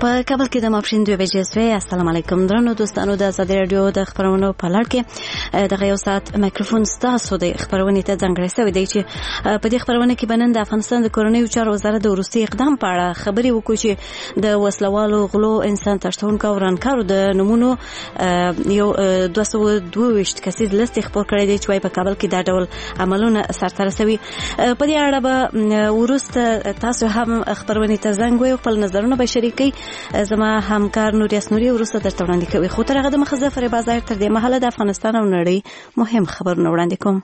په کابل کې د ماپښین 2 بجې سوی. السلام علیکم درنو دوستانو، د آزادي رادیو د خبرونو په لړ کې دغه یو ساعت میکروفون ستاسو د خبرونې ته ځانګړی شوی دی چې په دې خبرونه کې بنن د افغانستان د کورنیو چارو وزارت د وروستي اقدام په اړه خبرې وکړو چې د وسلوالو غلو انسان تښتونکو او ورانکارو د نمونو یو 222 کسیز لیست خپور کړی دی چې وايي په کابل کې دا ډول عملونه سرته رسوي. په دې اړه به وروسته تاسو هم خبرونه ته زنګ وي، خپل نظرونه به شریکي. زما همکار نوریاس نوري وروسته درته وړاندې کوي. خو تر هغه د مخه زفر بازار تر دې مهاله د افغانستان او نړۍ مهم خبرونه وړاندې کوم.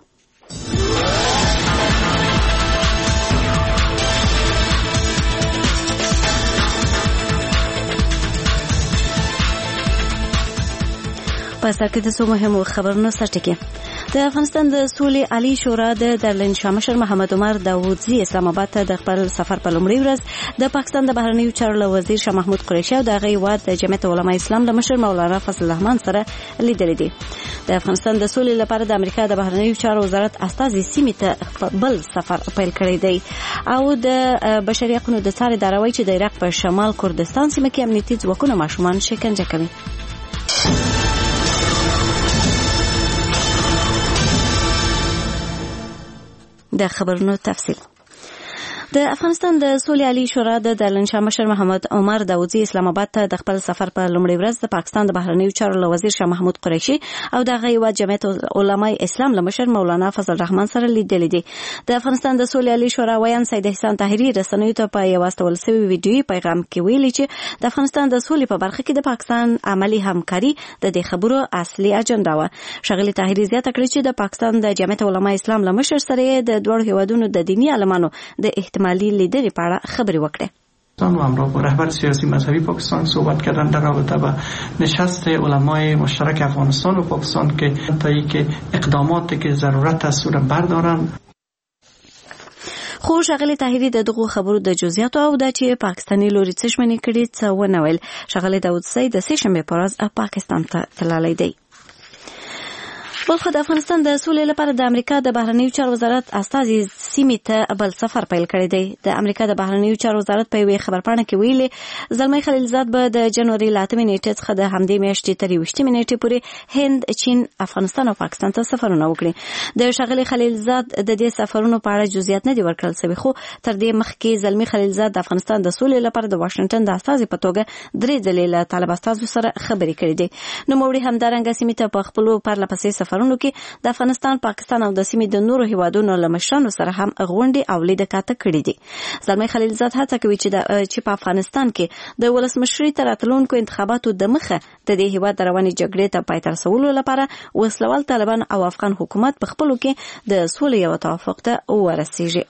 په سر کې د څو مهمو خبرونو سرټکی. د افغانستان د سولې عالی شورا د درلین شامشر محمد عمر داوودزی اسلام آباد ته د خپل سفر په لومړي ورځ د پاکستان د بهرنیو چارو وزیر شاه محمود قریشي او د هیواد د جمعیت علماء اسلام له مشر مولانا فضل الرحمن سره لیدل دي. د افغانستان د سولې لپاره د امریکا د بهرنیو چارو وزارت استازي سیمې ته بل سفر پیل کړی دی او د بشري حقوقو د څار ادارې چې د عراق په شمال کردستان سیمه کې امنیتي ځواکونه ماشومان شکنجه کوي. د خبرونو تفصیل. د افغانستان د سولې عالی شورا د درلین شامشر محمد عمر داوودزی اسلام آباد ته د خپل سفر په لومړي ورځ د پاکستان د بهرنیو چارو وزیر شاه محمود قریشي او د هیواد جمعیت علماء اسلام له مشر مولانا فضل الرحمن سره لیدل دي. د افغانستان د سولې عالی شورا ویان سید احسان طاهری رسنیو ته په یو واستول شوی ویډیویي پیغام کې ویلي چې د افغانستان د سولې په برخه کې د پاکستان عملی همکاري د دې خبرو اصلي اجنډا و. ښاغلي طاهری زیاته کړې چې د پاکستان د جمعیت علماء اسلام له مشر سره د دوه هیوادونو د دینی عالمانو د احتمالي لیدلې په اړه خبرې وکړه. و همراه با رهبر سیاسی مذهبی پاکستان صحبت کردن در رابطه با نشست علمای مشترک افغانستان و پاکستان که تایی که اقداماتی که ضرورت است رو بردارن. خو ښاغلي طاهري د دغو خبرو د جزئیاتو او د چې پاکستاني لوري څه شمنې کړي څه ونه ویل. ښاغلي داوودزی د سې شنبې په ورځ پاکستان ته تللی دی. بلخو د افغانستان د سولې لپاره د امریکا د بهرنیو چارو وزارت استازي سیمې ته بل سفر پیل کړی دی. د امریکا د بهرنیو چارو وزارت په یوې خبرپاڼه کې ویلي زلمی خلیلزاد به د جنوري 8 نیټې څخه د همدې میاشتې تر 20 نیټې پورې هند، چین، افغانستان او پاکستان ته سفرونه وکړي. د ښاغلي خلیلزاد د دې سفرونو په اړه جزئیات نه دي ورکړل شوي، خو تر دې مخکې زلمی خلیلزاد د افغانستان د سولې لپاره د واشنگټن د استازي په توګه 3 ځلې له طالب استازو سره خبرې کړې دي. نوموړي همدارنګه سیمې ته په خپلو پرلهپسې سفرونو کې د افغانستان، پاکستان او د سیمې د نورو هیوادونو له مشرانو سره هم غونډې او لیدکاته کړې دي. زلمی خلیلزاد هڅه کوي چې په افغانستان کې د ولسمشرۍ تر راتلونکو انتخاباتو د مخه د دې هیواد د روانې جګړې ته پای ته رسولو لپاره وسلوال طالبان او افغان حکومت په خپلو کې د سولې یو توافق ته ورسیږي.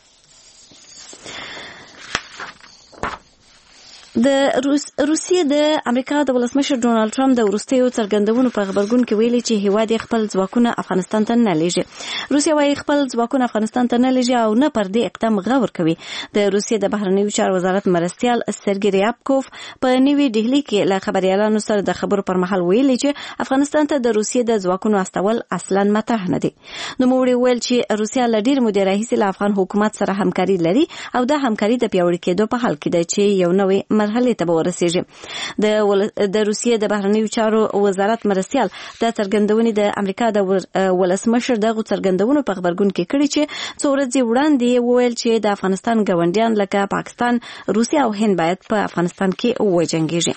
د روسیې د امریکا د ولسمشر ډونالد ټرمپ د وروستیو څرګندونو په خبرګون کې ویلي چې هیواد خپل ځواکونه افغانستان ته نه لیږي. روسیه وايي خپل ځواکونه افغانستان ته نه لیږي او نه پر دې اقدام غور کوي. د روسیې د بهرنیو چارو وزارت مرستیال سرګی ریابکوف په نیوي ډهلي کې له خبريالانو سره د خبرو پر مهال ویلي چې افغانستان ته د روسیې د ځواکونو استول اصلا مطرح نه دي. نوموړي ویل چې روسیه له ډېر مودې راهیسې له افغان حکومت سره همکاري لري او د همکاري د پیاوړي کېدو په حال کې ده چې یو نوې مرحله ته ورسیږي. د روسیې د بهرنیو چارو وزارت مرستیال د څرګندونې د امریکا د ولسمشر دغه څرګندونو په خبرګون کې کړي چې څو ورځې وړاندې وویل چې د افغانستان ګاونډیان لکه پاکستان، روسیه او هند باید په افغانستان کې وجنګیږي.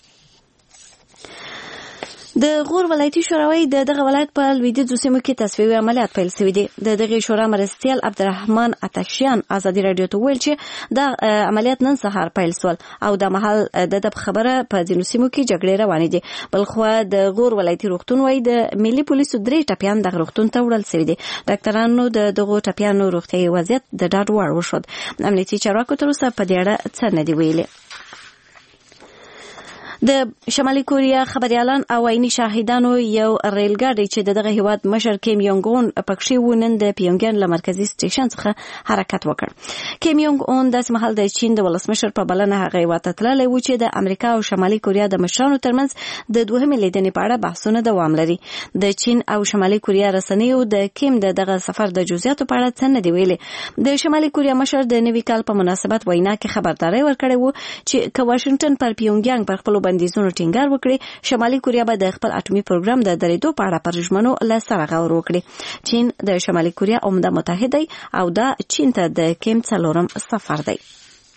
د غور ولایتي شوراوي دغه ولایت په لویدیځو سیمو کې تصفیوي عملیات پیل شوي دي. دغه شورا مرستیال عبدالرحمن اتکشیان ازادي رادیو ته ویل چې دا عملیات نن سهار پیل شول او د مهال د خبره په ځینو سیمو کې جګړې روانې دي. بلخو د غور ولایتي روغتون وايي د ملي پولیسو 3 ټپیان د روغتون ته وړل شوي دي. ډاکټرانو دغه ټپیانو روغتيایي وضعیت د ډاډ وړ وښود. امنیتي چارواکو تر اوسه په دې اړه څه نه دی ویلي. د شمالي کوریا خبريالان او عیني شاهدانو یو ریلګاډي چې دغه هیواد مشر کیم یونګ اون پکښې ونن د پیونګیان له مرکزی سټیشن څخه حرکت وکړ. کیم یونګ اون د سمحل د چین د ولسمشر په بلنه هغه هیواد ته تللی و چې د امریکا او شمالي کوریا د مشرانو ترمنځ د دوهمې لیدنې په اړه بحثونه دوام لري. د چین او شمالي کوریا رسنیو د کیم دغه سفر د جزئیاتو په اړه څه نه دی ویلي. د شمالي کوریا مشر د نوي کال په مناسبت وینا کې خبرداري ورکړې و چې که واشنگټن پر پیونګیانګ پر خپل بندیزونو ټینګار وکړي، شمالي کوریا به د خپل اټومي پروګرام د درېدو په اړه پر ژمنو له سره غور وکړي. چین د شمالي کوریا عمده متحد دی او دا چین ته د کیم څلورم سفر دی.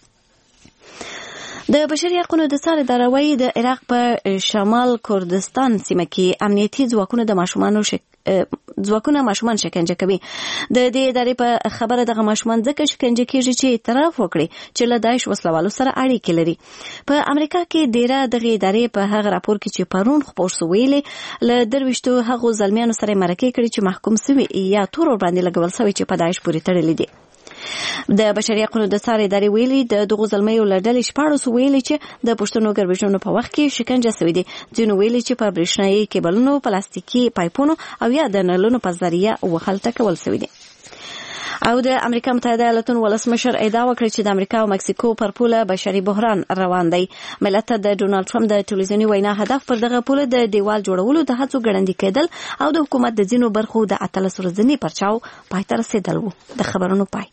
د بشري حقوقو د څار ادارې د عراق په شمال کردستان سیمه کې امنیتي ځواکونه د ماشومان شکنجه کوي. د دې ادارې په خبره دغه ماشومان ځکه شکنجه کیږي چې اعتراف وکړي چې له داعش وسلوالو سره اړیکې لري. په امریکا کې ډیره دغه ادارې په هغه راپور کې چې پرون خپور شوی له درويشتو هغو ځلمیانو سره مرکه کړي چې محکوم شوی یا تور باندې لګول شوی چې په داعش پورې تړلي دي. د بشري حقوقو د څار ادارې ویلي د دغه ځلمیو له ډلې 14 ویلي چې د پښتنو ګربشونو په وخت کې شکنجه شوی دي. ځینو ویلي چې په برېښنايي کیبلونو، پلاستیکي پایپونو او یا د نلونو په ذریعہ وخلته کول شوی دي. او د امریکا متحده ایالاتونو ولسمشر ادعا وکړه چې د امریکا او مکسیکو پر پوله بشري بحران روان دی. ملت د ډونالد ټرمپ د ټلویزیوني وینا هدف پر دغه پوله د دیوال جوړولو د هڅو ګړندي کېدل او د حکومت د ځینو برخو د 18 ورځني پرچاو پای ته رسیدل وو. د خبرونو پای.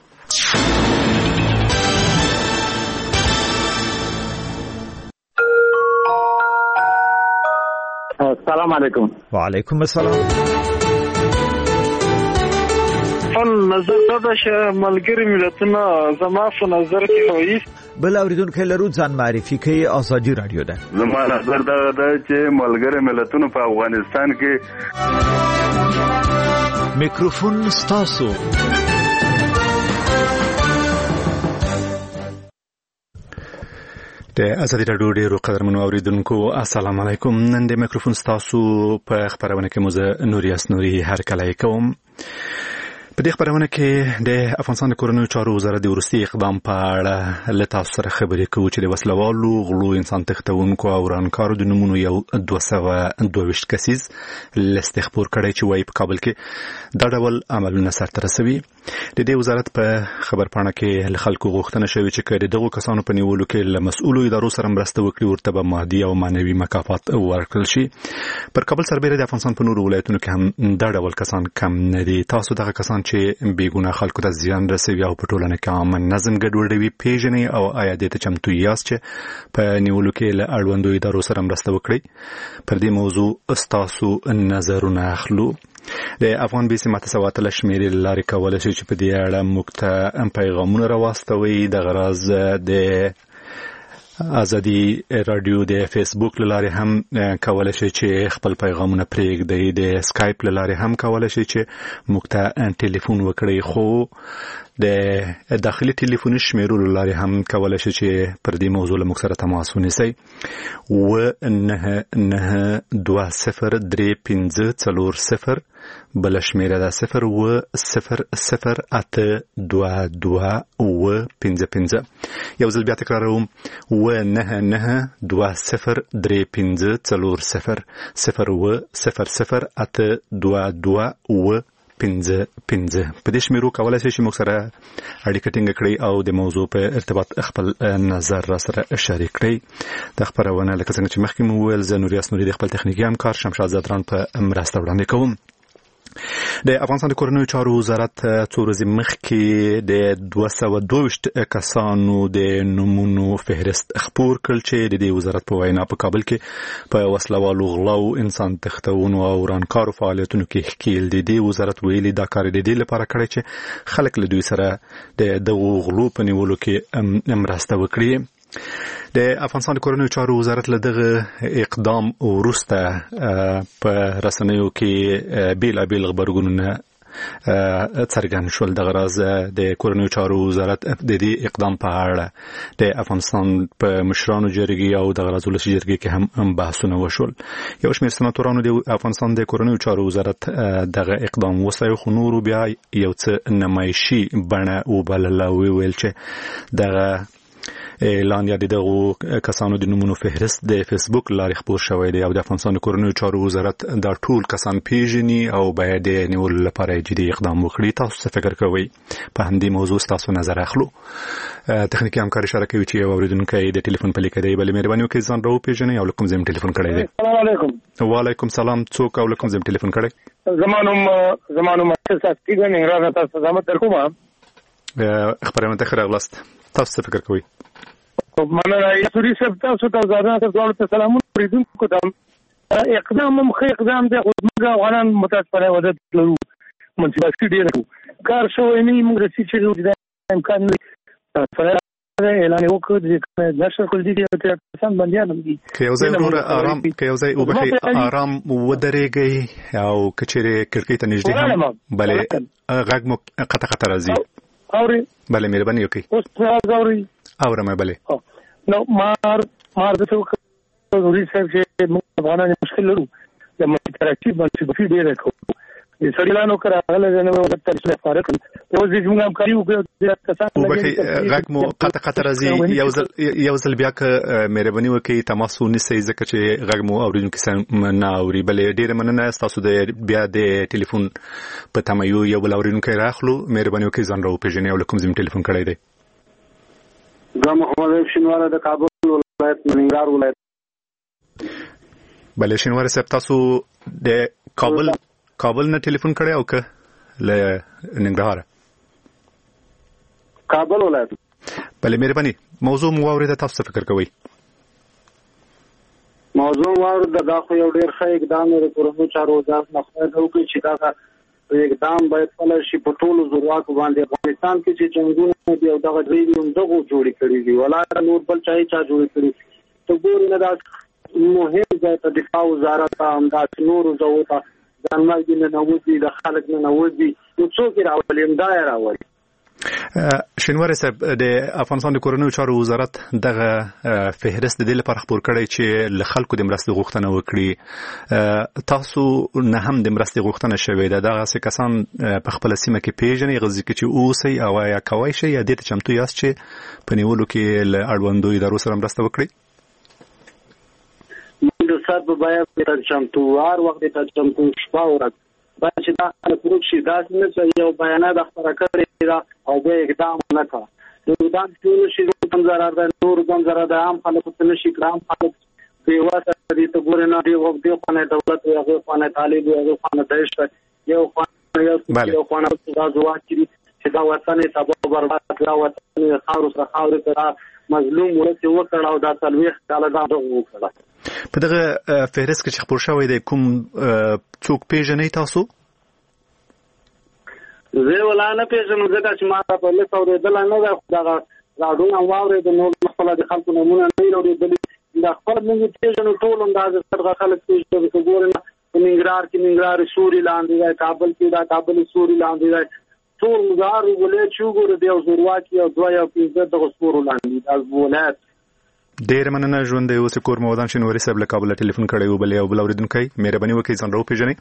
السلام علیکم. وعلیکم السلام. نظر دا چې ملګری ملتونه زما په نظر کې وایي بل اوریدونکو لرو ځان معرفي کوي. ازادي رادیو ده. زما نظر دا چې ملګری ملتونه په افغانستان کې میکروفون ستاسو. د ازادي رادیو ډیرو قدرمنو اوریدونکو السلام علیکم. نن د میکروفون ستاسو په خبرونه کې موزه نوریاس نوري هرکلی کوم. په دې خبرونه کې د افغانستان د کورنیو چارو وزارت د وروستي اقدام په اړه له تاسو سره خبرې کوو چې د وسلوالو غلو انسان تښتونکو او ورانکارو د نومونو یو 222 کسیز لست خپور کړی چې وايي په کابل کې دا ډول عملونه سرته رسوي. د دې وزارت په خبرپاڼه کې له خلکو غوښتنه شوې چې کله دغه کسانو په نیولو کې له مسؤلو ادارو سره مرسته وکړي ورته به مادي او معنوي مکافات ورکړل شي. پر کابل سربېره د افغانستان په نورو ولایتونو کې هم دا ډول کسان کم نه دي. تاسو دغه کسان چې بیګونه خلکو ته زیان رسوي او په ټولنه کې امن نظم ګډوډوي پیژنې او آیا دې ته چمتو یاست چې په نیولو کې له اړوندو ادارو سره مرسته وکړي؟ پر دې موضوع ستاسو نظرونه اخلو. د افغان بیسي متساوات له شمیرې لارې کولای شي چې په دې اړه موږ ته پیغامونه راواستوي. د غرض د ازادي رادیو د فیسبوک لاره هم کولای شي چې خپل پیغامونه پرېږدي. د اسکایپ لاره هم کولای شي چې موږ ته ټلیفون وکړي. خو د داخلي ټلیفوني شمیرو لاره هم کولای شي چې پر دې موضوع له موږ سره تماس ونیسي. و99203540 بل شمیره ده 0008222 یو ځل بیا تکراروم و99203540 0008222 په دې شمیرو کولای شي چې موږ سره اړیکه ټینګه کړئ او د موضوع په ارتباط خپل نظر را سره شریک کړئ. د خبرونه لکه څنګه چې مخکې مو ویل زه نوریاس نوري د خپل تخنیکي همکار شمشاد زدران په مرسته وړاندې کوم. د افغانستان د کورنیو چارو وزارت څو ورځې مخکې د 222 کسانو د نومونو فهرست خپور کړ چې د دې وزارت په وینا په کابل کې په وسلوالو غلاو انسان تښتونو او ورانکارو فعالیتونو کې ښکیل دي. د وزارت ویلي دا کار د دې لپاره کړی چې خلک له دوی سره د دغو غلو په نیولو کې مرسته وکړي. د افغانستان د کورنیو چارو وزارت له دغه اقدام وروسته په رسنیو کې بیلابیل خبرګونونه څرګند شول. دغه راز د کورنیو چارو وزارت د دې اقدام په اړه د افغانستان په مشرانو جرګې او دغه راز ولسي جرګې کې هم بحثونه وشول. یو شمېر سناتورانو د افغانستان د کورنیو چارو وزارت دغه اقدام وستایه، خو نورو بیا یو څه نمایشي بڼه وبلله. ویل چې دغه اعلان یا دغه کسانو د نمونو فهرست د فیسبوک لارې خپور شوی دی او د افغانستان کورنیو چارو وزارت دا ټول کسان پیژني او باید د نیولو لپاره جدي اقدام وکړي. تاسو څه فکر کوئ په همدې موضوع تاسو نظر اخلو؟ تخنیکی همکار اشاره کوي چې یو اوریدونکی د ټلیفون په لیکه دی. بلې مهرباني وکړئ ځان راو پیژنئ او کوم ځای ټلیفون کړی دی. السلام علیکم. وعلیکم سلام. څوک او کوم ځای ټلیفون کړی؟ زمانو مؤسسه د نهران تاسو زحمت درکوم. خبرونه ته خراغلاست. تاسو څه فکر کوئ؟ مننه یسوري صاحب، تاسو ته ځانته سلامونه اوریدونکو ته. اقدام مخ اقدام د خدمت افغانان متاسفانه وضعیت لرو منځباسي ډیر کار شوی نه موږ رسې چې د امکان اعلان وکړ چې نشر کول دي چې انسان بنديان دي که یو ځای ورو آرام که یو ځای وبخي آرام ودرېږي او کچېره کړکۍ ته نږدې هم بلې غږ مو قطع راځي. اوري بلې مهرباني وکړئ. اوس اوري اورم بلې نو مار د څوک ضروري صاحب چې موږ افغانان مشکل لرو د مترکب باندې ډېر کوو سړیلانو کراغله نه وو د ترسله فارق اوس دې موږ هم کاریو چې کسان غږ مو قطع راځي. یو ځل بیا که مهرباني وکړئ تماسو نسئ ځکه چې غږ مو اوریدونکي نه اوري. بلې ډېره مننه تاسو د بیا د ټلیفون په تمه یو بل اوریدونکی راخلو. مهرباني وکړئ ځان راو پیژنئ او کوم ځای ټلیفون کړی دی. زه محمد شینواره د کابل ولایت ننګرهار ولایت. بلې شینواره صاحب تاسو د کابل نه ټلیفون کړی او که له ننګرهار؟ کابل ولایت. بلې مهرباني موضوع مو واورېده، تاسو څه فکر کوئ؟ موضوع واورېده دا خو یو ډېر ښه اقدام دی د کورنیو چارو وزارت نه خدای ته وکړي چې دا اقدام باید پلی شي په ټولو زورواکو باندې. افغانستان کې چې جنګونه دي او دغه ځای دي همدغو جوړې کړي دي ولا نور بل چا جوړې کړي. ته ګورې نه دا مهم ځای ته دفاع وزارت ته همداسې نورو ځایو ته ځانمال دي نه نوځي د خلک نه نوځي نو څوک یې راولي همدا یې راولي. شینواره صاحب د افغانستان د کورنیو چارو وزارت دغه فهرست د دې لپاره خپور کړی چې له خلکو د مرستې غوښتنه وکړي. تاسو نه هم د مرستې غوښتنه شوې ده. دغه کسان په خپل سیمه کې پیژنئ غوښتي چې اوسئ او یا کوی شي یا دې ته چمتو یاست چې په نیولو کې له اړوندو ادارو سره مرسته وکړئ؟ د سر په باید ته چمتو هر وخت ته چمتو شپه ورځ باید چې دا خلک روک شي. داسې نه چې یو بیانات خپاره کړې ده او بیا اقدام نه کوه. د اقدام ټول شي کوم ضرر ده نور کوم ضرر ده عام خلکو ته نه شي کړام خلک بېوسه دي. ته ګورې نه دې خانه دولت وي هغه خانه طالب وي هغه خانه دهشت یو خانه دا ځواک کړي چې دا وطن یې سبا برباد دا وطن خاورو سره خاورې سره مظلوم ورته وکړ او دا څلوېښت کاله دا دغه وکړه. په دغه فهرست کې چې خپور شوی دی کوم څوک پیژنئ تاسو؟ زه ولا نه پیژنم ځکه چې ما په لیست اورېدلی نه ده. دغه راډیو هم واورېده نور خپله د خلکو نومونه نه یې اورېدلي. دا خپل موږ پیژنو ټول همداسې څرګه خلک پیژنو. که ګورې نه په ننګرهار کې ننګرهار سوري لاندې دی، کابل کې دا کابل سوري لاندې دی. ټول مزار ولایت چې وګورو د یو زورواکي او دوه یا پنځه دغه سورو لاندې دا ولایت. ډېر مننه ژوند دی. اوس کور مودان شینواري صاحب له کابل ټلیفون کړی و. بلې یو بل اورېدونکی مهرباني وکړئ ځان راو پیژنئ.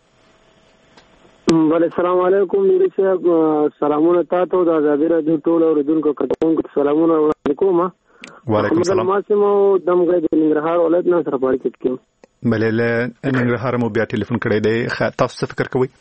بله السلام علیکم نوري صاحب، سلامونه تاسو د ازادي راډیو ټول اوریدونکو کتونکو سلامونه وړاندې کوم. وعلیکم السلام. ما سمو دمګه د ننګرهار ولایت نه سره پاره کېږم. بلې له ننګرهار مو بیا ټلیفون کړی دی. تاسو څه فکر کوئ؟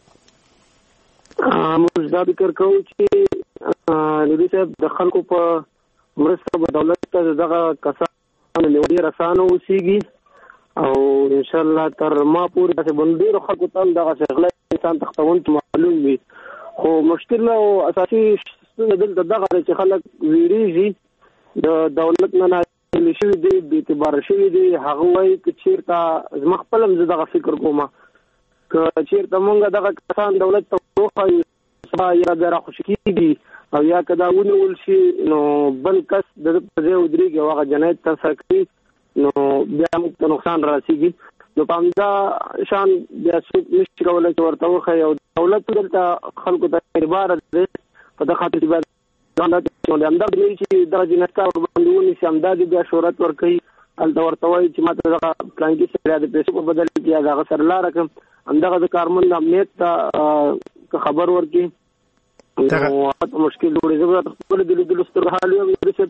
موږ دا فکر کوو چې نوري صاحب د خلکو په مرسته به دولت ته دغه کسان ډېر اسانه اوسېږي او انشاءالله تر ما پورې داسې بندېرو خلکو ته هم دغسې غلی انسان تختونکي معلوم وي. خو مشکل او اساسي ستونزه دلته دغه ده چې خلک ویرېږي د دولت نه ناهیلي شوي دي، بېاعتباره شوي دي. هغه وایي که چېرته زما خپل هم زه دغه فکر کوم که چېرته مونږ دغه کسان دولت ته وښایو سبا یا بیا راخوشي کېږي او یا که دا ونیول شي نو بل کس د ده په ځای ودرېږي او هغه جنایت ترسره کوي نو بیا موږ ته نقصان راسېږي. نو په همدا شان بیا څوک نشي کولی چې ورته وښایي او دولت دلته خلکو ته اعتبار دی په دغه خاطر چې باید همدا دی چې دغه جنایتکار ورباندې ونیسي، همدا دې بیا شهرت ورکوي. هلته ورته وایي چې ما ته دغه پلانکي سره د پیسو په بدل کې یا د هغه سره لاره کړم. همدغه د کارمند امنیت ته خبر ورکړي نو مشکل جوړېږي. زه خپل د لیدلو سترګو حال یم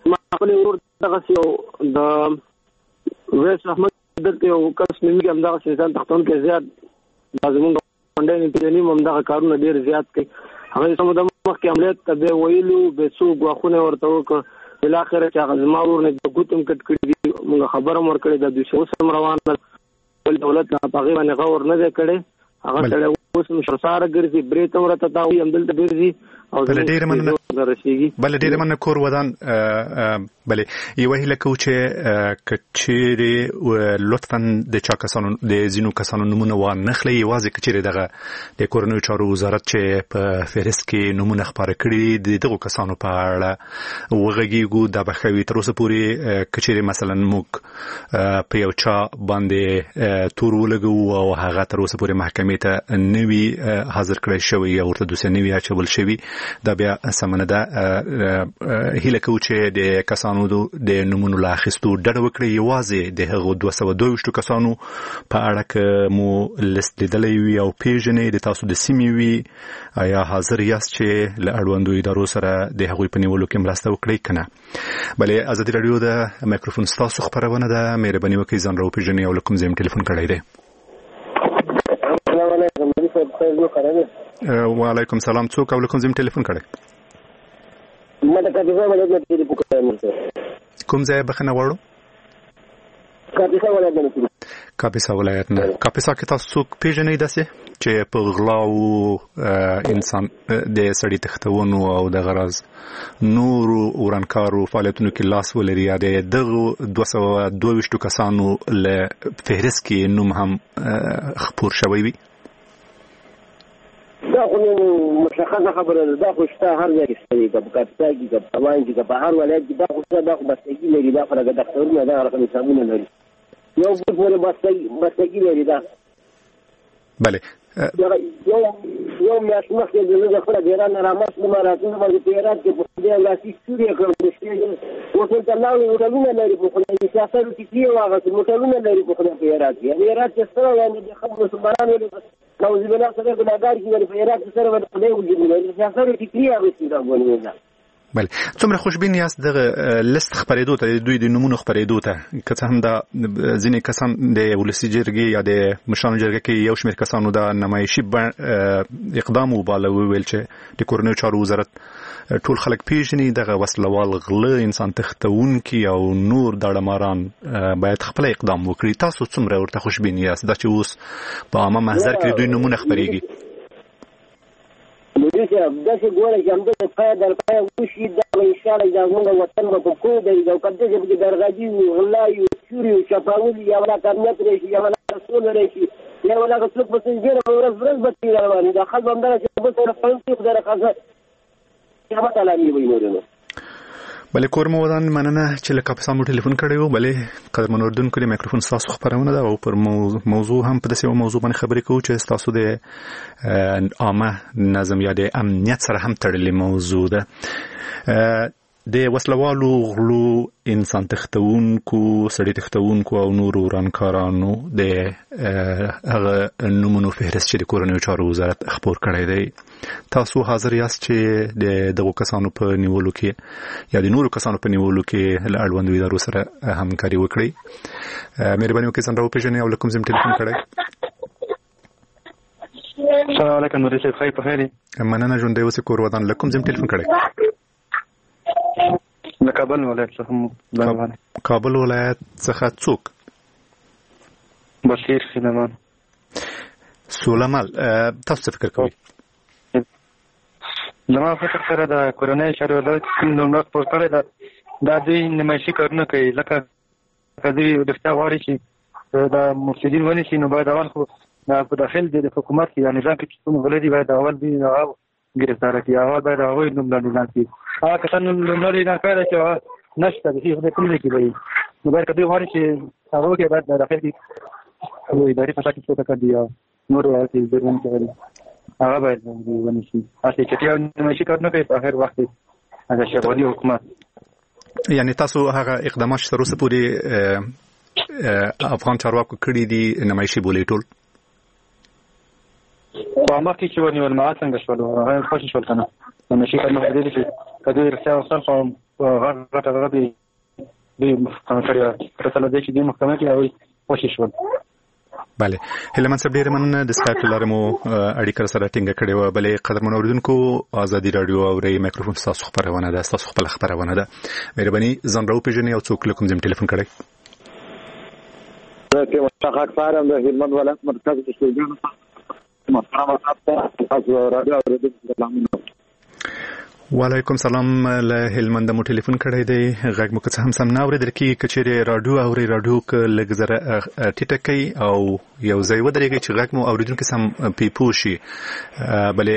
ما خپل ورور دغه یو د ویس احمد دلته یو کس نیمګي هم دغه شیطان تختون کې زیات لازمون باندې په نیم هم دغه کارونه ډیر زیات کوي. هغه سم د مخکې عملیات ته ویلو به څو غوښونه ورته وکړه بل اخر چې هغه زما ورور نه د ګوتم کټ کړی دي موږ خبره مور کړی د 200 سم روان بل دولت نه پغې باندې غور نه کړي هغه سره اوس مشرساره ګرځي برې ته ورته تا وي هم دلته ګرځي او بل ډیر مننه کور ودان بل یو هله کو چې کچيري لطفا د چا کسانو د زینو کسانو نمونه و نخلي یوازې کچيري دغه د کورنیو چارو وزارت چې په فهرست کې نمونه خبره کړي دغه کسانو په اړه وغږیږو د بخوي تر اوسه پورې کچيري مثلا موږ په یو چا باندې تور ولګو او هغه تر اوسه پورې محکمې ته نوي حاضر کړی شوی او ورته دوسه نوي اچول شوی دا بیا سمنه ده هله کو چې د کسانو د نمونو لا اخیستو ډډه وکړي یوازې د هغو 222 کسانو په اړه که مو لیست لیدلې وي او پیژنې د تاسو د سیمې وي یا حاضر یاست چې له اړوندو ادارو سره د هغوی په نیولو کې مرسته وکړئ کنه. بلې ازادي رادیو د مایکروفون ستاسو خبرونه ده مهرباني وکړئ ځان راو پیژنې او کوم ځای ټلیفون کړی دی. وعلیکم سلام څوک او کوم ځای ټلیفون کړی؟ ما د کاپیسا ولایت نه ټلیفون کړی. کوم ځای بخنه غواړو؟ کاپیسا ولایت نه. کاپیسا کې تاسو څوک پیژنئ داسې چې په غلاو انسان د سړي تختونو او د غرض نور ورانکارو فعالیتونو کې لاس ولري یا دغه 222 کسانو له فهرست کې نوم هم خپور شوی وي؟ دا خو مشخصه خبره ده. دا خو شته هر ځای کې شته په کاپیسا کې په تمام کې په هر ولایت کې دا خو بستګي لري. دا خو د دکتورونو دا رقم حسابونه لري یو په پورې بستګي لري. دا بله یو میاشت مخکې د خپل د ایران رامس مراتب باندې په ایران کې په دې لاسي سوري کړو وټل تلاوي وټلونه لري په خپل سیاست کې واغس وټلونه لري په خپل ایران کې ایران چې سره باندې د خبرو سمبارانو نو زبنا سره ګناګار کې په ایران کې سره باندې په وجود سیاست کې هغه دا غوښنه. بله څومره خوشبین یاست دغه لیست خبرېدو ته دوی د نمونه خبرېدو ته که څه هم دا ځینې کسان د ولسي جرګې یا د مشرانو جرګې کې یو شمېر کسانو دا نمایشي اقدام وباله وویل چې د کورنیو چارو وزارت ټول خلک پیژني دغه وسلوال غله انسان تختونکي او نور داړماران باید خپل اقدام وکړي. تاسو څومره ورته خوشبین یاست دا چې اوس په عامه محضر کې دوی نمونه خبرېږي؟ مدیر صاحب داسې ګوره چې همدغه پای در پای وشي دا ان شاء الله دا زموږ وطن به په کو دی او کله چې درغاجي او غلای او چوري او چپاولي یا ولا کارنت راشي یا ولا رسول راشي یا ولا څوک په څنګه ورځ به تیر روان دا خلک هم دا چې په سره فلسفي خدای راځي یا مثلا نیوي نو بله کور مو ودان مننه چې له کاپیسا مو ټلیفون کړی و. بله قدرمنو اردوونکو د مایکروفون ستاسو خبرونه ده او پر موضوع هم په داسې یو موضوع باندې خبرې کوو چې ستاسو د عامه نظم یا د امنیت سره هم تړلې موضوع ده. د وسلوالو غلو انسان تختونکو سړي تختونکو او نور ورانکارانو د هغه نمونو فهرست چې د کورنیو چارو وزارت خپور کړی دی. تاسو حاضر یاست چې د دغو کسانو په نیولو کې یا د نورو کسانو په نیولو کې له اړوندو ادارو سره همکاري وکړئ. مهرباني وکړئ ځان راوپېژنئ او له کوم ځای ټلیفون کړی؟ السلام علیکم نوري صاحب خیر په خیر. مننه ژوندی اوسې کور ودان له کوم ځای ټلیفون کړی؟ د کابل ولایت څخه. کابل ولایت څخه څوک؟ بشیر سلیمان. سلیمان تاسو څه فکر کوئ؟ زما فکر سره د کورنۍ چارو وزارت کوم نومره خپور کړی ده دا دوی نمایشي کارونه کوي لکه دوی رښتیا غواړي چې د مفسدین ونیسي نو باید اول خو په داخل د حکومت کې یا نظام کې چې کوم غله دي باید اول دوی هغه ګرفتار کړي اول باید هغوی نوم لاندې کړي. هغه کسان نوم لاندې کړی چې نشته د هیڅ کوم ځای کې وایي نو باید که دوی غواړي چې هغه کې باید د داخل کې اداري فساد کې څه کړي یا نور چې ځرون کوي هغه باید ونیسي. هسې چې یو نمایشي کار نه کوي په آخر وخت د شغالي حکومت. یعنی تاسو هغه اقدامات چې تر اوسه پورې افغان چارواکو کړي دي نمایشي بولئ ټول؟ په مخکې چې ونیول ما څنګه شول هغه خوښ شول که نه نمایشي کار نه دي چې که دوی رښتیا وصل خو غټه دی محکمه کړی پرته له دې چې د محکمه کې هغوی خوشي شول. بله هیلمن صاحب ډېره مننه د سکایپ له لارې مو اړیکه سره ټینګه کړې وه. بلې قدرمنو اورېدونکو ازادي راډیو اورئ میکروفون ستاسو خپرونه ده، ستاسو خپله خپرونه ده. مهرباني ځان راوپېژنئ او څوک له کوم ځای ټلیفون کړی؟ زه تیمورشاه خاکسار یم د هلمند ولایت مرکز کې شوګان محترم صاحب تاسو راډیو اورېدونکو سلامونه. وعلیکم سلام. له هلمند مو ټلیفون کړی دی، غږ مو که څه هم سم نه اورېدل کېږي. که چېرې راډیو اورئ راډیو که لږ ذره ټیټه کوئ او یو ځای ودرېږئ چې غږ مو اورېدونکي سم پې پوه شي. بلې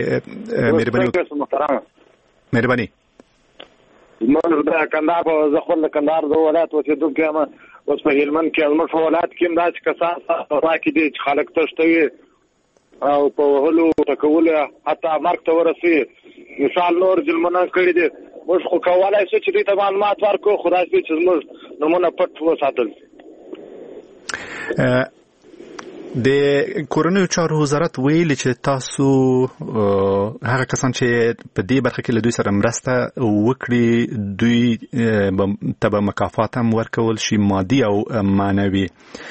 مهرباني زموږ د کندهار زه خپل د کندهار د ولایت اوسېدونکی یم. اوس په هلمند کې زموږ په ولایت کې هم داسې کسان راکې دي چې خلک تښتوي او په وهلو ټکولو حتی مرګ ته ورسوي. مثال نور ظلمونه کړي دي. موږ خو کولی شو چې دوی ته معلومات ورکړو، خو داسې چې زموږ نومونه پټ وساتل. د کورنیو چارو وزارت ویلي چې تاسو هغه کسان چې په دې برخه کې له دوی سره مرسته وکړي دوی ته به مکافات هم ورکول شي، مادي او معنوي.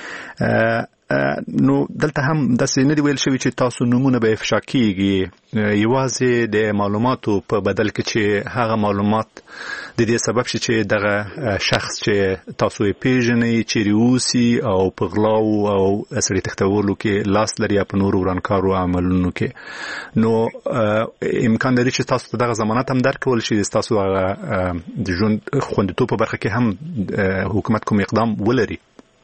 نو دلته هم داسې نه دی ویل شوي چې تاسو نومونه به افشا کیږي، یوازې د معلوماتو په بدل کې چې هغه معلومات د دې سبب شي چې دغه شخص چې تاسو یې پیژنئ چیرې اوسي او په غلاو او سړي تښتولو کې لاس لري یا په نورو ورانکارو عملونو کې. نو امکان لري چې تاسو ته دغه ضمانت هم درکول شي ستاسو هغه د ژوند خوندیتوب په برخه کې هم حکومت کوم اقدام ولري.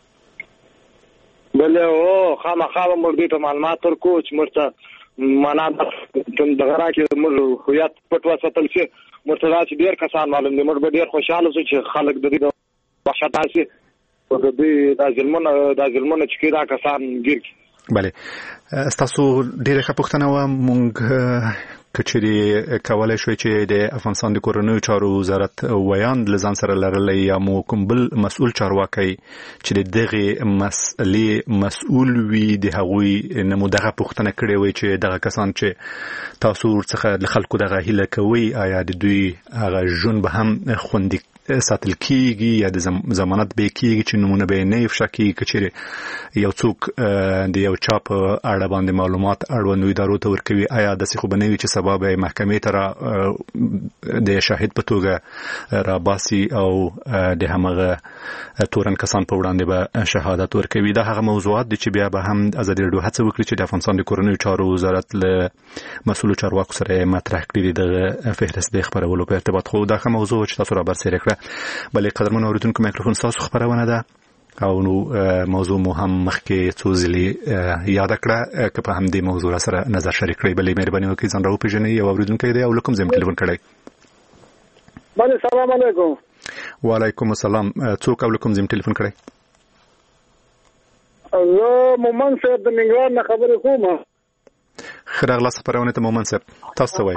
بله خامخا به موږ دوی ته معلومات ورکړو چې موږ ته معنا دغه راکې موږ هویت پټ وساتل شي. موږ ته داسې ډېر کسان معلوم دي. موږ به ډېر خوشحاله شو چې خلک د دوی د وحشت شي او د دوی دا ظلمونه چې کوي دا کسان ګیر کړي. بله ستاسو ډېره ښه پوښتنه وه. موږ که چېرې کولی شوی چې د افغانستان د کورنیو چارو وزارت ویاند له ځان سره لرلی یا مو کوم بل مسؤل چارواکی چې د دغې مسئلې مسؤل وي د هغوی نه مو دغه پوښتنه کړې وی چې دغه کسان چې تاسو ورڅخه له خلکو دغه هیله کوئ آیا د دوی هغه ژوند به هم خوندي ساتل کیږي یا د ضمانت به کیږي چې نمونه به نه افشا کیږي. که چېرې یو څوک د یو چا په اړه باندې معلومات اړوندو ادارو ته ورکوي آیا داسې خو به نه وي چې سبا به محکمې ته د شاهد په توګه راباسي او د همغه تورن کسان په وړاندې به شهادت ورکوي. دا هغه موضوعات دي چې بیا به هم ازادي راډیو هڅه وکړي چې د افغانستان د کورنیو چارو وزارت له مسؤلو چارواکو سره مطرح کړي دغه فهرست د خپرولو په ارتباط. خو دا ښه موضوع چې تاسو را برسېره کړه. بلې قدرمنو اورېدونکو میکروفون ستاسو خپرونه ده او نو موضوع مو هم مخکې څو ځلې یاده کړه که په همدې موضوع سره نظر شریک کړئ. بلې مهرباني وکړئ ځان راوپېژنئ. یو اورېدونکی دی او له کوم ځای ټلیفون کړی؟ بله سلام علیکم. وعلیکم السلام. څوک او له کوم ځای ټلیفون کړی؟ زه مومن صاحب د ننګرهار نه خبرې کوم. ښه راغلاست خپرونې ته مومن صاحب. تاسو څه وایئ؟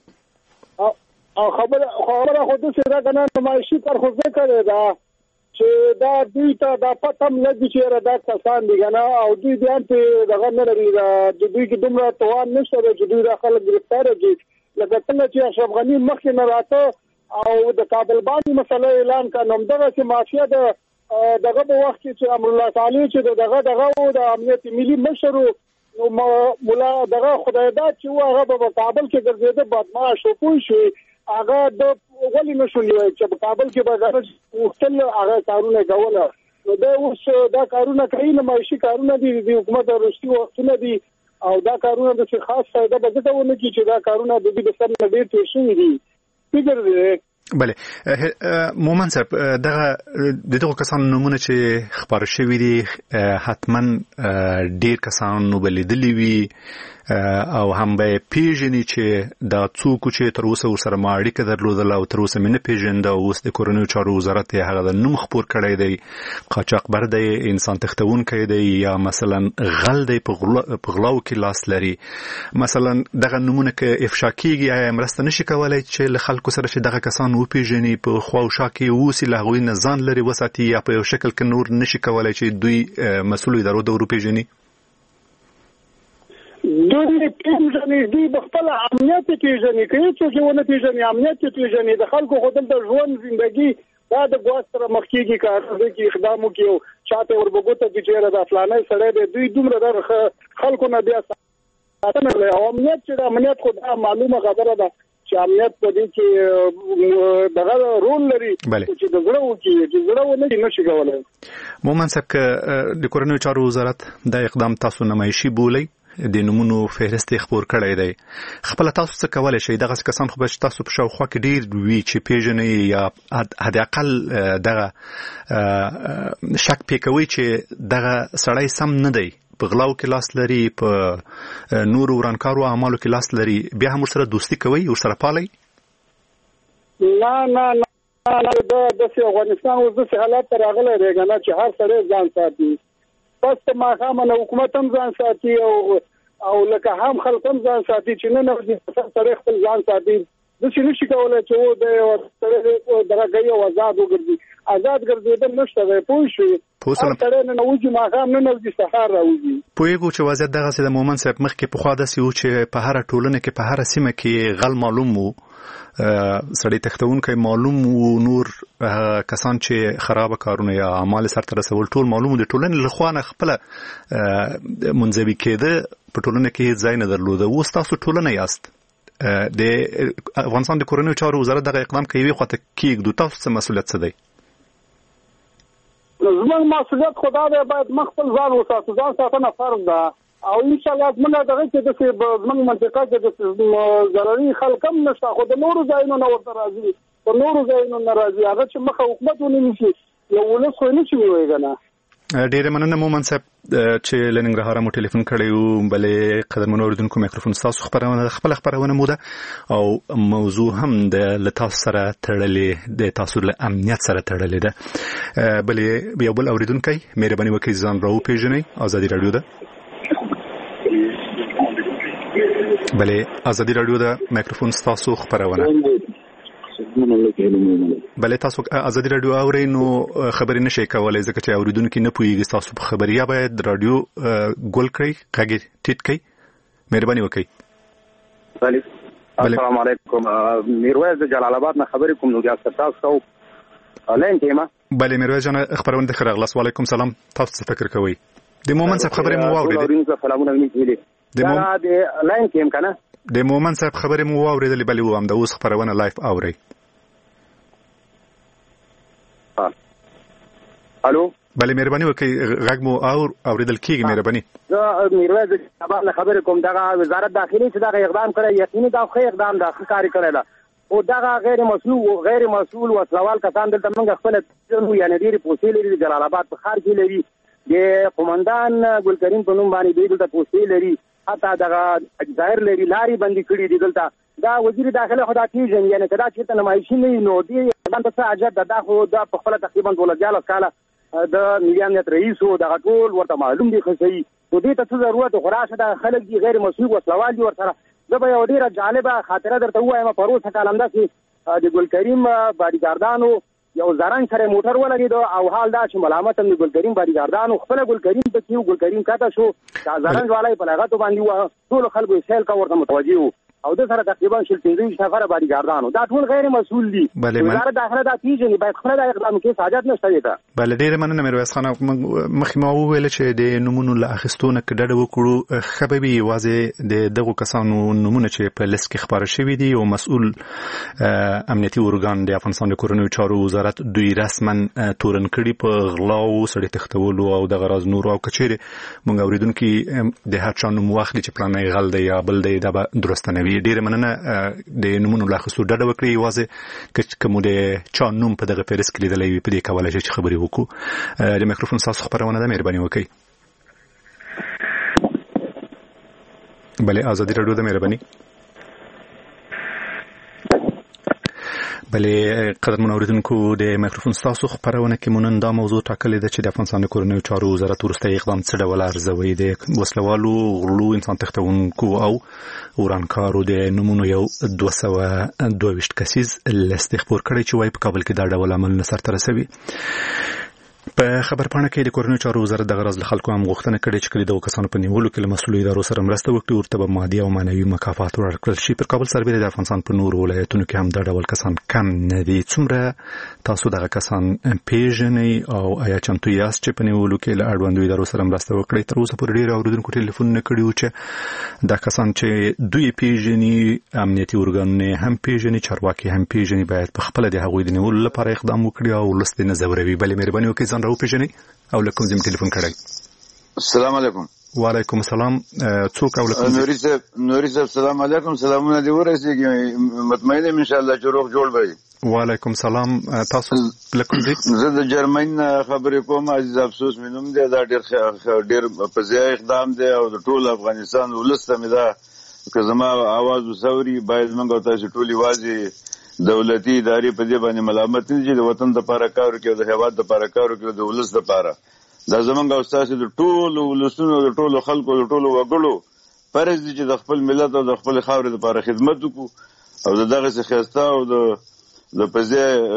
او خبره خو داسې ده که نه نمایشي طرحو ذکر ده چې دا دوی ته دا پته هم لګي چې یاره دا کسان دي که نه او دوی بیا هم پرې دغه نه لري. د دوی کې دومره توان نشته دی چې دوی دا خلک ګرفتاره کړي. لکه څنګه چې اشرف غني مخکې نه راته او د کابل باندې مسله اعلان کړه نو همدغسې مافیا د دغه په وخت کې چې امرالله صالح چې دغه و د امنیت ملي مشر ملا دغه خدای داد چې و هغه په کابل کې ګرځېده بدمعاش و پوه شوې هغه د ولې نشو نیولی چې په کابل کې به غوښتل هغه کارونه کوله. نو دی اوس دا کارونه کوي نمایشي کارونه دي د حکومت وروستي وختونه دي او دا کارونه داسې خاص فایده به ځکه ونه کړي چې دا کارونه د دوی د سر نه ډېر تېر شوي دي. فکر دی. بله مومن صاحب دغه کسانو نومونه چې خپاره شوي دي حتما ډېر کسانو به لیدلي وي او هم به پیژني چې دا څوک چې تر اوسه ورسره ما اړیکه درلودله او تر اوسه مې نه پیژنده او اوس د کورنیو چارو وزارت یې هغه د نوم خپور کړی دی قاچاقبر دی انسان تښتونکی دی یا مثلا غل دی په غلاو کې لاس لري. مثلا دغه نومونه که افشا کیږي آیا مرسته نشي کولی چې له خلکو سره چې دغه کسان وپیژني په خوا او شا کې اوسي له هغوی نه ځان لرې وساتي یا په یو شکل کې نور نشي کولی چې دوی مسؤلو ادارو ته وروپیژني؟ دوی پیژنې دوی په خپل امنیت پیژنې کوي چې ونه پیژنې امنیت پیژنې د خلکو خو دلته ژوند ژوندۍ دا د ګواس سره مخ کېږي کار کوي اقدام کوي چاته وربګوته کې چیرې د فلانه سره دی دوی دومره در خلکو نه بیا ساتنه لري او امنیت چې د امنیت خو دا معلومه خبره ده چې امنیت په دې کې دغه رول لري چې د زړه وکي چې زړه ونه نشي کولای. مومن صاحب د کورنیو چارو وزارت د اقدام تاسو نمایشي بولی د نمونو فهرست خبر کړی دی خپل تاسو څه کولای شئ دغه کسان خو به تاسو په شاوخوا کې ډیر وی چې پیژنې یا حد اقل دغه شک پکوي چې دغه سړی سم نه دی په غلاو کې لاس لري په نور ورانکارو اعمالو کې لاس لري بیا هم سره دوستی کوي او سره پالي نه د افغانستان اوس د حالات راغله دی کنه چې هر سړی ځان ساتي پس ته ما هم نو حکومت هم ځان ساتي او لکه هم خلک هم ځان ساتي چې نه نو سره خپل ځان ساتي د څه نشي کولای چې و د سره درګي او آزاد ګرځیدل نشته وي پوه شو سره نه نوځي ما هم نه نوځي سهار راوځي پوهیږو چې وضعیت دغه سره مومن صاحب مخ کې په خوا د سیو چې په هر ټولنه کې په هر سیمه کې غل معلوم وو سړی تختونکو معلوم وو نور کسان چې خراب کارونه یا اعمال سره رسول ټول معلوم دي ټولنه له خوانه خپل منځوي کېده په ټولنه کې ځای نه درلوده و تاسو ټولنه یاست د افغانستان د کورنیو چارو وزارت دغه اقدام کوي خو ته کېږدو تاسو څه مسؤلیت څه دی زموږ مسؤلیت خدای دی باید مخفل ځان وساتو ځان ساتنه فرض ده او ان شاء الله موږ دغه چې د زموږ منطقه کې د ضرري خلک هم نشته خو د نورو ځایونو نه ورته راځي په نورو ځایونو نه راځي هغه چې مخه حکومت ونیسي یو ولس خو نشي ویوي کنه ډېر مننه مومن صاحب چې لننګرهار مو ټلیفون کړیو بلې قدرمنو اوریدونکو میکروفون تاسو خپرونه مو ده او موضوع هم د لتاس سره تړلې د تاسو له امنیت سره تړلې ده بلې یو بل اوریدونکو مهرباني وکړئ ځان راو پیژنئ ازادي رادیو ده بلې ازادي رادیو ده میکروفون تاسو خپرونه بلې تاسو ازادي رادیو اورئ نو خبرې نشئ کولای ځکه چې اوریدونکو نه پوهیږي تاسو په خبریا باید رادیو ګول کړئ کاږي ټیټ کړئ مهرباني وکړئ السلام علیکم میرویز د جلال آباد نه خبرې کوم نو تاسو لین کېما بلې میرویز جان خبرونه د خیر الله علیکم سلام تاسو څه فکر کوئ د مومن صاحب خبرې مو واورېدې سلامونه وینئ د لین کېم کنه د مومن صاحب خبرې مو واورېدلې بلې و هم د اوس خبرونه لایف اورئ الو بله مهرباني وکړئ غږ مو اوریدل کیږي مهرباني زه میرویز د خبرې کوم دغه وزارت داخلي چې دغه اقدام کړی یقیني دا خو اقدام دا کاری کړی دا او دغه غیر مسؤل وسلوال کسان دلته موږ خپل یعنی ډېری پوسټې لري جلال آباد په ښار کې لري د قومندان ګل کریم په نوم باندې دلته پوسټې لري حتی دغه ظاهر لري لاري بندي کړي دي دلته دا وزیر داخله خدا پیژن یعنی کدا چې نمایشي نه نو دی باندې څه عجب دا خو دا په خپل تقریبا 12 کاله د ملي امنیت رئیس او د ټول ورته معلوم دي خو صحیح نو دې ته څه ضرورت خراشه د خلک دي غیر مسؤل وسلوال دي ورسره زه به یو ډیره جالبه خاطره درته وایم پروسه کالنده چې د ګل کریم باډیګاردانو یو زرنګ سره موټر ولګید او حال دا چې ملامت هم ګل کریم باډیګاردانو خپل ګل کریم ته کیو ګل کریم کاته شو دا زرنګ والای په لغت باندې و ټول خلکو سیل کا ورته متوجي او د سره تقریبا 15 سفر باډیګاردانو دا ټول غیر مسؤل دي وزارت داخله دا پیژني باید خپل د اقدام کې حاجت نشته دی بل ډیره مننه میرویس خان مخکې ما وویل چې د نمونو له اخیستونه کډه وکړو خبري واځي د دغه کسانو نمونه چې په لیست کې خبره شوې دي او مسؤل امنیتي ارګان د افغانستان د کورنیو چارو وزارت دوی رسما تورن کړي په غلاو سړي تختولو او د غراز نور او کچېره مونږ اوریدونکو د هر چا نوم واخلي چې پلان غل دی یا بل دی دا درست نه ډیره مننه د نمونو لا خصو ډډه وکړي واځي کوم د چا نوم په دغه فهرست کې لیدلې وي په دې کولای شي چې خبرې وکړو د میکروفون تاسو خبرونه ده مهرباني وکړئ بله ازادي رادیو ده مهرباني بله قدرمن اوریدونکو د میکروفون تاسو خبرونه کې مونږ دا موضوع ټاکلې ده چې د افغانستان د کورنیو چارو وزارت ورسته اقدام څه ډول ارزوي د وسلوالو غلو انسان تختونکو او ورانکارو د نمونه یو 222 کسیز لیست خبر کړی چې وای په کابل کې دا ډول عمل نه سرته رسوي په خبرپاڼه کې د کورنیو چارو وزارت د غرض له خلکو هم غوښتنه کړې چې کله د کسانو په نیولو کې له مسؤلو ادارو سره مرسته وکړي ورته به مادي او معنوي مکافات ورکړل شي. پر کابل سربېره د افغانستان په نورو ولایتونو کې هم دا ډول کسان کم نه دي. څومره تاسو دغه کسان پیژنئ او آیا چمتو یاست چې په نیولو کې له اړوندو ادارو سره مرسته وکړئ؟ تر اوسه پورې ډېر اورېدونکو ټلیفونونه کړي وو چې دا کسان چې دوی پیژني، امنیتي ارګانونه هم پیژني، چارواکي هم پیژني، باید په خپله د هغوی د نیولو لپاره اقدام وکړي او ولس دې نه ځوروي. بلې مهرباني وکړئ ځان راوپېژنئ او له کوم ځای ټلیفون کړی؟ السلام علیکم. وعلیکم السلام. څوک او له کوم ځای؟ نوري صاحب السلام علیکم. سلامونه دې ورسېږي، مطمئن یم انشاءالله چې روغ جوړ به وي. وعلیکم السلام. تاسو له کوم ځای؟ زه د جرمن خبرې کوم. عزیز افسوس مې نوم دی. دا ډېر په ځای اقدام دی او د ټول افغانستان ولس ته مې دا که زما اواز وسوري باید موږ او تاسو ټول یوازې دولتي ادارې په دې باندې ملامت نه دي چې د وطن دپاره کار وکړي او د هېواد دپاره کار وکړي او د ولس دپاره. دا زموږ او ستاسو د ټولو ولسونو، د ټولو خلکو، د ټولو وګړو فرض دي چې د خپل ملت او د خپل خاورې دپاره خدمت وکړو او د دغسې ښایسته او د په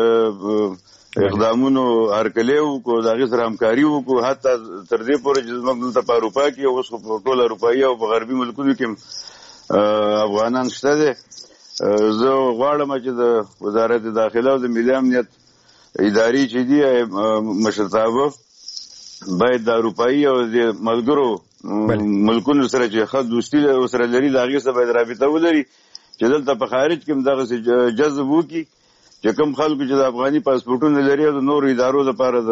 ځای اقدامونو هرکلی وکړو، د هغې سره همکاري وکړو، حتی تر دې پورې چې زموږ دلته په اروپا کې اوس خو په ټوله اروپایي او په غربي ملکونو کې افغانان شته دي. زه غواړم چې د وزارت داخله او د ملي امنیت ادارې چې دي مشرتابه باید د اروپایي او د ملګرو ملکونو سره چې ښه دوستي ورسره لري د هغې سره باید رابطه ولري چې دلته په خارج کې هم دغسې جذب وکړي چې کوم خلکو چې د افغاني پاسپورټونه لري او د نورو ادارو لپاره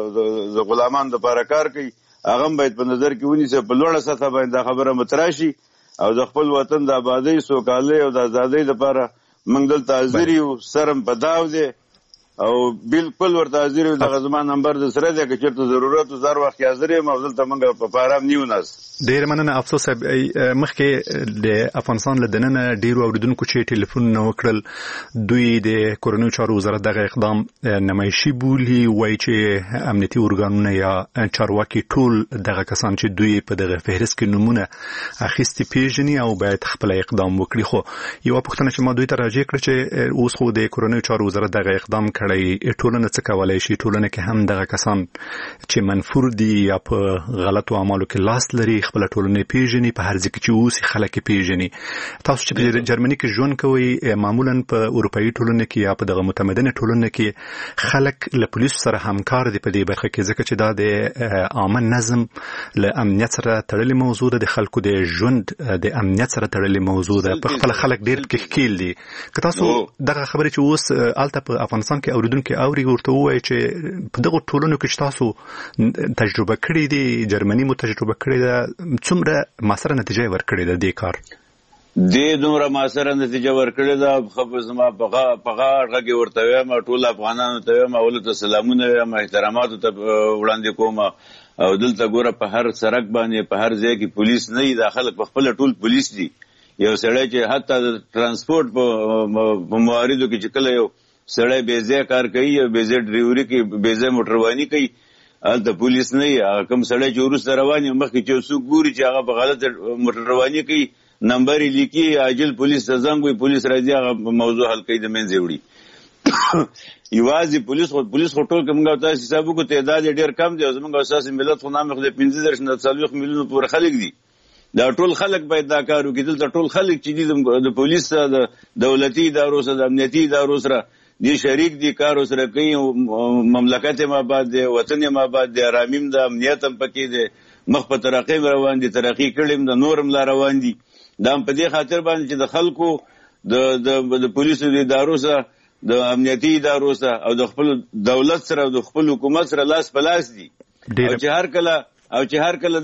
د غلامانو لپاره کار کوي هغه هم باید په نظر کې ونیسي. په لوړه سطحه باید دا خبره مطرح شي او د خپل وطن د آبادۍ، سوکالۍ او د ازادۍ لپاره موږ دلته حاضر یو. سرم په داو دی او بالکل ورته حاضر یو. دغه زما نمبر د سره دی، که چېرته ضرورت و هر وخت حاضر یم او دلته موږ په آرام نیو ناست. ډېره مننه. افسوس صاحب، مخکې د افغانستان له دننه ډېرو اورېدونکو چې ټلیفونونه وکړل دوی د کورنیو چارو وزارت دغه اقدام نمایشي بولي، وایي چې امنیتي ارګانونه یا چارواکي ټول دغه کسان چې دوی په دغه فهرست کې نومونه اخیستي پیژني او باید خپله اقدام وکړي. خو یوه پوښتنه چې ما دوی ته راجع کړه چې اوس خو د کورنیو چارو وزارت دغه اقدام کړی، ټولنه څه کولی شي؟ ټولنه کې هم دغه کسان چې منفور دي یا په غلطو اعمالو کې لاس لري خپله ټولنه پیژني، په هر ځای کې چې اوسي خلک پیژني. تاسو چې په جرمني کې ژوند کوئ، معمولا په اروپایي ټولنه کې یا په دغه متمدنه ټولنه کې خلک له پولیسو سره همکار دي په دې برخه کې، ځکه چې دا د عامه نظم له امنیت سره تړلې موضوع ده، د خلکو د ژوند د امنیت سره تړلې موضوع ده. په خپله خلک ډېر کښکیل دي. که تاسو دغه خبرې چې اوس هلته په افغانستان کې اورېدونکي اوري ورته ووایي چې په دغو ټولنو کې چې تاسو تجربه کړې دي، جرمني مو تجربه کړې ده، څومره مؤثره نتیجه یې ورکړې ده دې کار؟ دې دومره مؤثره نتیجه ورکړې ده. خو زما په غاړه غږ ورته وایم، ټول افغانانو ته وایم، اول ته سلامونه وایم، احتراماتو ته وړاندې کوم. او دلته ګوره په هر سړک باندې په هر ځای کې پولیس نه وي، دا خلک په خپله ټول پولیس دي. یو سړی چې حتی د ترانسپورټ په مواردو کې چې کله یو سړی بې ځای کار کوي یا بې ځای ډریوري کوي، بې ځای موټرواني کوي، هلته پولیس نه وي. کوم سړی چې وروسته روان وي مخکې چې څوک ګوري چې هغه په غلطه موټرواني کوي، نمبر یې لیکي، عاجل پولیس ته زنګ وي، پولیس راځي هغه موضوع حل کوي، د منځه وړي. یوازې پولیس خو ټول که موږ او تاسو حساب وکړو تعداد یې ډېر کم دی او زموږ او ستاسو ملت خو نام خو د 15 نه 40 میلیونو پورې خلک دي. دا ټول خلک باید دا کار وکړي. دلته ټول خلک چې دي د پولیس سره، د دولتي ادارو سره، د امنیتي ادارو سره دی شریک دي، کار سره کوي. مملکت هم آباد دی، وطن هم آباد دی، ارامیم ده، امنیت هم پکې دی، مخ په ترقۍ روان دي، ترقي کړي هم د نور هم لا روان دي. دا هم په دې خاطر باندې چې د خلکو د پولیسو د ادارو سره، د امنیتي ادارو سره او د خپل دولت سره او د خپل حکومت سره لاس په لاس دي. او چې هر کله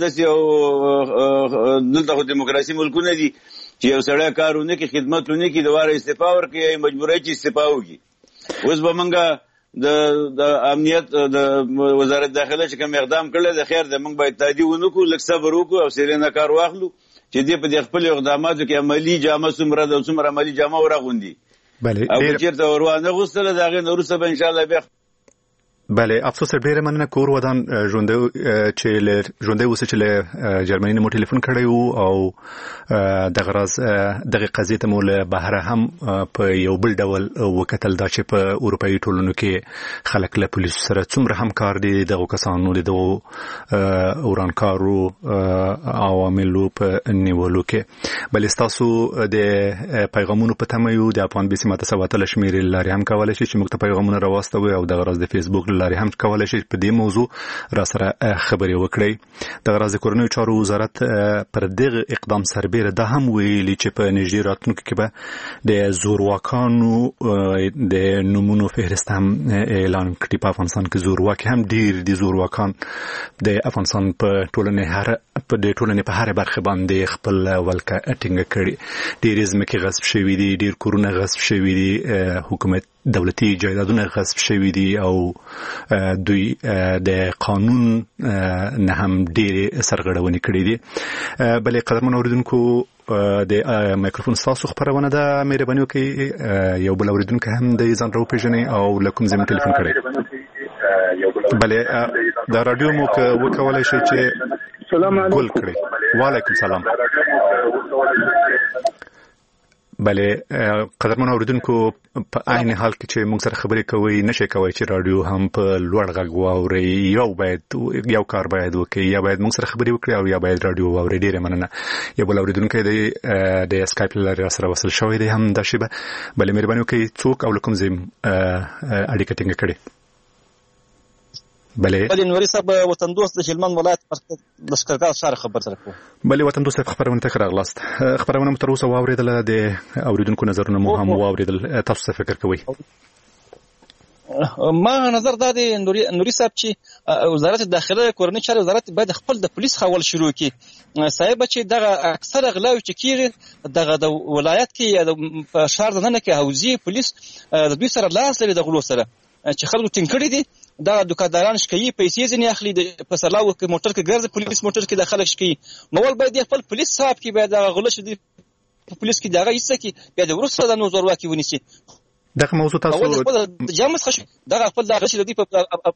داسې دلته خو دیموکراسي ملکونه دي چې یو سړی کار ونه کړي، خدمت ونه کړي، د واره استعفا ورکړي یا مجبوری چې استعفا وکړي. اوس به موږ د امنیت د وزارت داخله چې کوم اقدام کړی د خیر د موږ باید تادیه ونه کړو، لږ صبر وکړو او سیرینه کار واخلو چې دې په دې خپل اقداماتو کې عملي جامه څومره ده او څومره عملي جامه ورغوندي. او که چېرته ور وانه غوستله د هغې نه وروسته به انشاءالله بیا بله افسوس ډیره مننه کور ودان ژوندې اوسه چې له جرمني مو ټلیفون کړی وو او دغه راز دغه قضیه ته مول بهره هم په یو بل ډول وکتل دا چې په اروپאי ټولنو کې خلک له پولیسو سره څومره همکار دي دغه کسانو دغه ورانکارو عواملو په نیولو کې بل تاسو د پیغامونو په تمه یو د افغان بي سي ماته سواتل شمیر لري هم کولای شي چې موږ ته پیغامونه راوستوي او دغه راز د فیسبوک لاري هم کولای شي په دې موضوع را سره خبري وکړي د غراض کورنۍ چارو وزارت پر دغه اقدام سربېره د هم ویلي چې په نږدې راتلونکو کې به د زورواکانو د نمونو فهرست هم اعلان کړي په افغانستان کې زورواکي هم ډیر دي زورواکان د افغانستان په ټولنې په هر برخه باندې خپل ولکه اټینګ کړي ډیر ځمکې غصب شوي دي ډیر کورونه غصب شوي دي حکومت دولتي جایدادونه غصب شوي دي او دوی د قانون نه هم ډېر سرغړونې کړې دي بلې قدرمن اوریدونکو د مایکروفون تاسو خبرونه ده مهرباني وکړئ یو بل اوریدونکو هم د ځان راوپېژنئ او لکم زموږ ټلیفون کړئ بلې د رادیو مو وکولای شئ چې سلام علیکم وعلیکم سلام بله قدرمن اوریدونکو په عین حال کې چې موږ سره خبرې کوي نشي کوي چې رادیو هم په لوړ غږ واوري یو کار باید وکړي یا باید موږ سره خبرې وکړي او یا باید رادیو واوري ډیره مننه یو بل اوریدونکو د اسکایپ لاري سره وصل شوی دی هم دا شی به بل مهرباني وکړئ څوک او لکم زم اړیکه ټینګ کړي بله نوري صاحب وطن دوست د هلمند ولایت لشکرګاه شهر خبر سره کوم بله وطن دوست خبرونه ته راغلاست خبرونه تر اوسه واوریدل د اوریدونکو نظرونه مو هم واوریدل تاسو څه فکر کوئ ما نظر دا دی نوري صاحب چې وزارت داخله کورنۍ چارې وزارت باید خپل د پولیس خول شروع کړي صاحب چې دغه اکثر غلاوي چې کیږي دغه د ولایت کې یا د شهر دننه کې حوزې پولیس د دوی سره لاس لري د غلو سره چې خلکو ټینګ کړي دي دا دکانداران شکایي پیسې ځنې اخلي د پسلاو کې موټر کې ګرځي پولیس موټر کې د خلک شکایي مول باید خپل پولیس صاحب کې باید د غلو شدي پولیس کې دغه هیڅ کې بیا د ورسره د نوزور واکي ونیسي دغه موضوع تاسو جامس خش دغه خپل دغه شي د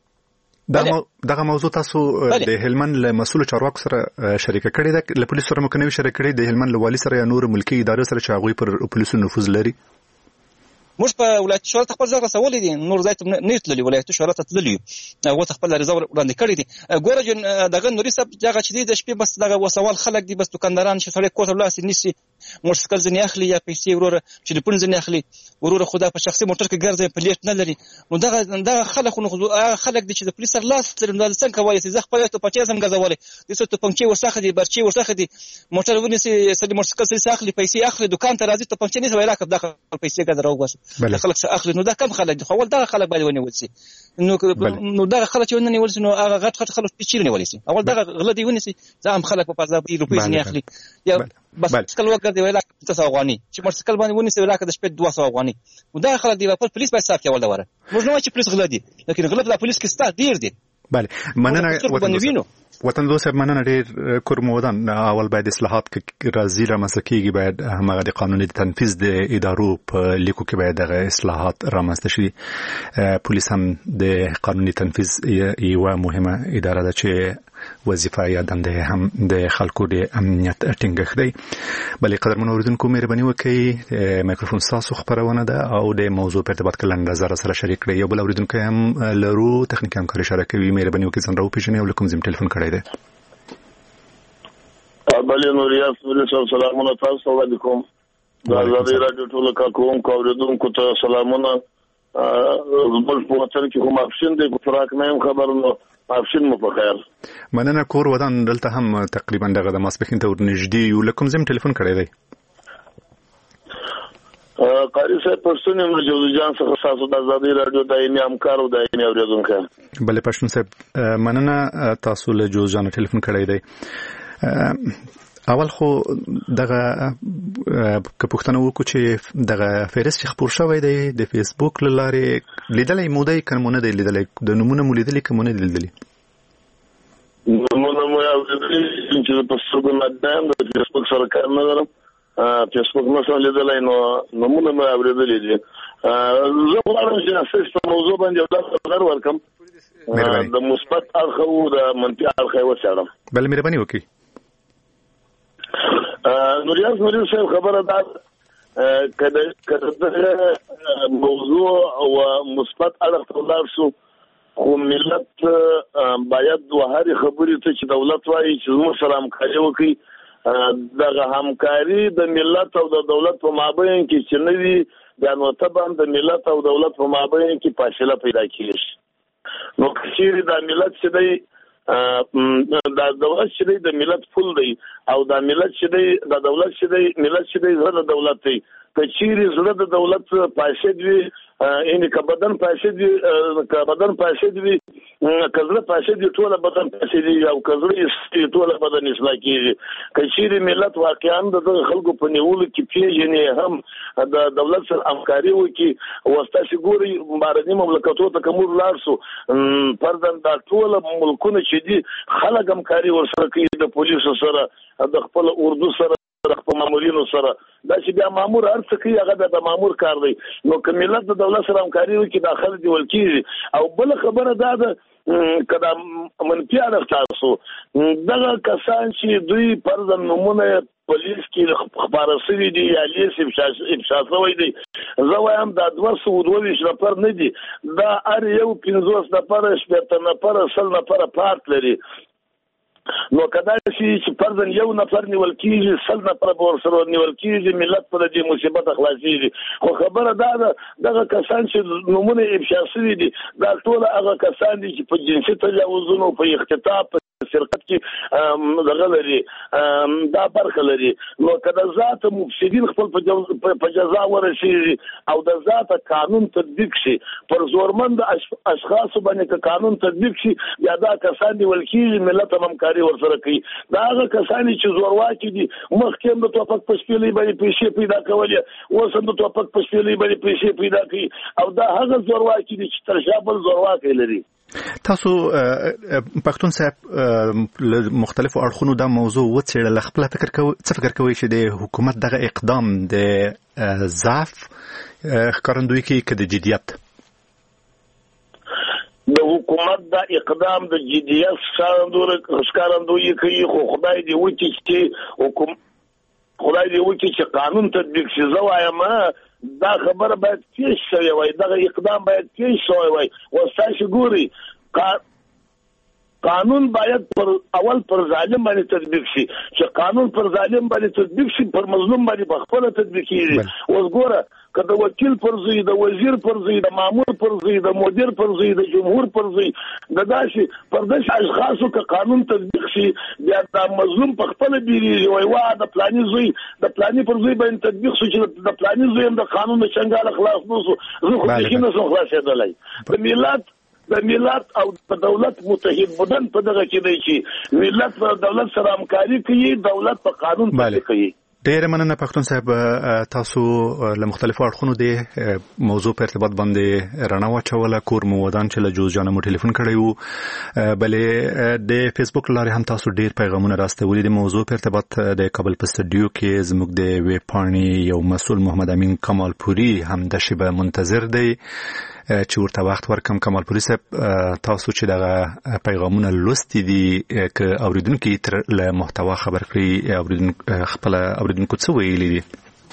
دغه موضوع تاسو د هلمند له مسؤل چارواکو سره شریک کړی ده له پولیسو سره مکنوي شریک کړی د هلمند له والي سره یا نور ملکی ادارې سره چې هغه پر پولیسو نفوذ لري موږ په ولایت شورا خپل ځای رسولې دي نور ځای ته نه تللی ولایت شورا ته تللی او خپل رضا وړاندې کړی دي ګوره جن دغه نوري صاحب دغه چې د شپې بس دغه وسوال خلک دي بس دکانداران چې سره کوټه لاس نیسي موټرسایکل ځنی اخلي یا پیسې وروره چې د پون ځنی اخلي وروره خدا په شخصي موټر کې ګرځي پلیټ نه لري نو دغه خلک دي چې د پولیس سره لاس سره د څنګه وایي چې خپل ته پچې زم غزولې د څه ته پنځه وسخه دي برچې وسخه دي موټر ونیسي سړي موټرسایکل سره اخلي پیسې اخلي دکان ته راځي ته پنځه نه ویلا کړه دغه پیسې ګذرو وګس خلک څه اخلي نو دا کم خلک دي خو ول دغه خلک باید ونیول شي نو دغه خلک چې ونیول شي نو هغه غټ خلک چې ونیول شي اول دغه غلطي ونیسي ځم خلک په 50 روپۍ نه اخلي یا بس کله وګر دی ویلا 300 افغاني چې موټرسایکل باندې ونیسي ویلا د شپې 200 افغاني نو دا خلک دی په پولیس باندې صاحب کې ول دا وره موږ نو چې پولیس غلط دي لکه غلط لا پولیس کې ستا ډیر دي بله مننه وطن دوست مننه ډیر کورمودان اول باید اصلاحات راځي را مسکیږي باید همغه د قانوني تنفيذ د ادارو په لیکو کې باید د اصلاحات را مسته شي پولیس هم د قانوني تنفيذ یو مهمه اداره ده چې وظیفه یا دنده هم د خلکو د امنیت ټینګښت دی بلې قدرمن اوریدونکو مهرباني وکړئ مایکروفون تاسو خبرونه ده او د موضوع په ارتباط کې لنډه نظر سره شریک کړئ یو بل اوریدونکو هم لرو تخنیکی همکاري اشاره کوي مهرباني وکړئ ځان راوپېژنئ او لکم زم ټلیفون کړی دی بلې نوریاس سلامونه تاسو علیکم دا زړه رادیو ټول کوم اوریدونکو ته سلامونه زموږ په وطن کې کوم اپشن دی کو فراق نه خبرونه اپشن مو په خیر مننه کور ودان دلته هم تقریبا دغه د ماسپخین ته ورنږدې یو لکم زم ټلیفون کړی دی قاری صاحب پښتون مجوز جان څخه تاسو د ازادي رادیو دایمي همکار او دایمي اوریدونکو بلې پښتون صاحب مننه تاسو له جوز جان ټلیفون کړی دی اول خو دغه که پښتنه وکړو چې دغه فهرست خبر شوی دی د فیسبوک لاره لیدلې مودې کمونه دی لیدلې د نمونه مولیدلې کمونه لیدلې نمونه مو یو چې په څو نه د فیسبوک سره کار نه لرم فیسبوک مثلا لیدلې نو نمونه مو اوریدلې دي زه غواړم چې اساس په موضوع باندې خبر ورکم د مثبت اړخ او د منفي اړخ وڅېړم. بل مهرباني وکړئ. نوریاس صاحب خبره ده کله موضوع او مثبت اړخ ته ولاړ شو، خو ملت باید هرې خبرې ته چې دولت وایي چې زموږ سره همکاري وکړي، دغه همکاري د ملت او د دولت په مابین کې چې نه وي، بیا نو طبعا د ملت او دولت په مابین کې فاصله پیدا کېږي. نو که چیرې دا ملت چې دی دا دولت چې دی د ملت پول دی، او دا ملت چې دی دا دولت چې دی ملت چې دی زړه د دولت دی. که چیرې زړه د دولت فاسد وي، یعنې که بدن فاسد وي، که بدن فاسد وي، که زړه فاسد وي ټوله بدن فاسد وي، او که زړه اصلاح ټوله بدن اصلاح کېږي. که چیرې ملت واقعا د دغه خلکو په نیولو کې پېژني، هم د دولت سره همکاري وکړي، او ستاسې ګورئ بهرني مملکتونو ته که موږ لاړ شو، فرضاً دا ټوله ملکونه چې دي خلک همکاري ورسره کوي، د پولیسو سره، د خپل اردو سره، خپل مامورینو سره. دا چې بیا مامور هر څه کوي هغه د مامور کار دی. نو که ملت د دولت سره همکاري وکړي دا خلک دیول کېږي. او بله خبره دا ده که دا منفي اړخ تاسو دغه کسان چې دوی فرضاً نومونه پولیس کې خپاره شوي دي یا لیست افشا شوی دی، زه وایم دا 222 نفر نه دي، دا هر یو 50 نفره 80 نفره 100 نفره پارت لري. نو کدا چې فرضاً یو نفر نیول کېږي 100 نفر به ورسره نیول کېږي، ملت په دې مصیبت خلاصېږي. خو خبره دا ده دغه کسان چې نومونه افشا شوي دي دا ټول هغه کسان دي چې په جنسي تجاوزونو، په اختطاف، په سرقت کې دغه لري، دا برخه لري. نو کدا ذات مفسدین خپل په جزا ورسېږي او د ذات قانون تطبیق شي، پر زورمند اشخاصو باندې که قانون تطبیق شي، بیا دا کسان نیول کېږي، ملت هم همکاري ورسره کوي. دا هغه کسان چې زورواکي دي، مخکې هم د توپک په شپېلۍ باندې پیسې پیدا کولې، اوس هم د توپک په شپېلۍ باندې پیسې پیدا کوي، او دا هغه زورواکي دي چې تر شا بل زورواکی لري. تاسو پښتون صاحب له مختلفو اړخونو دا موضوع وڅېړله، خپل څه فکر کوئ چې د حکومت دغه اقدام د ضعف ښکارندویي کوي که د جدیت؟ د حکومت دا اقدام د جدیت ښکارندویي کوي، خو خدای دې وکړي چې قانون تطبیق شي. زه وایم دا خبره باید پیش شوی وای، دغه اقدام باید پیش شوی وای. اوس تاسو ګورئ قانون باید پر اول پر ظالم باندې تطبیق شي، چې قانون پر ظالم باندې تطبیق شي پر مظلوم باندې بخپله تطبیق کیږي. اوس ګوره که د وکیل پر ځای، د وزیر پر ځای، د مامور پر ځای، د مدیر پر ځای، د جمهور پر ځای، د داسې پر داسې اشخاصو که قانون تطبیق شي، بیا دا مظلوم په خپله بیریږي، وایي وا د فلاني زوی د فلاني پر ځای باندې تطبیق شو چې د فلاني زوی هم د قانون د چنګاله خلاص نه شو، زه خو بیخي نه شم خلاصېدلی. د ملت او د دولت متحد بدن په دغه کې دی چې ملت په دولت سره همکاري کوي، دولت په قانون تطبیق کوي. ډېره مننه پښتون صاحب، تاسو له مختلفو اړخونو د موضوع په ارتباط باندې رڼا واچوله. کور مو ودان چې له جوز جانه مو ټلیفون کړی و، بلې د فیسبوک لارې هم تاسو ډېر پیغامونه راستولي. د موضوع په ارتباط د کابل په سټډیو کې زموږ د ویب پاڼې یو مسؤل محمد امین کمالپوري هم د شیبه منتظر دی چې ورته وخت ورکم. کمالپوري صاحب، تاسو چې دغه پیغامونه لوستي دي که اوریدونکي تر له محتوا خبر کړي، خپل اوریدونکو څه ویلي دي؟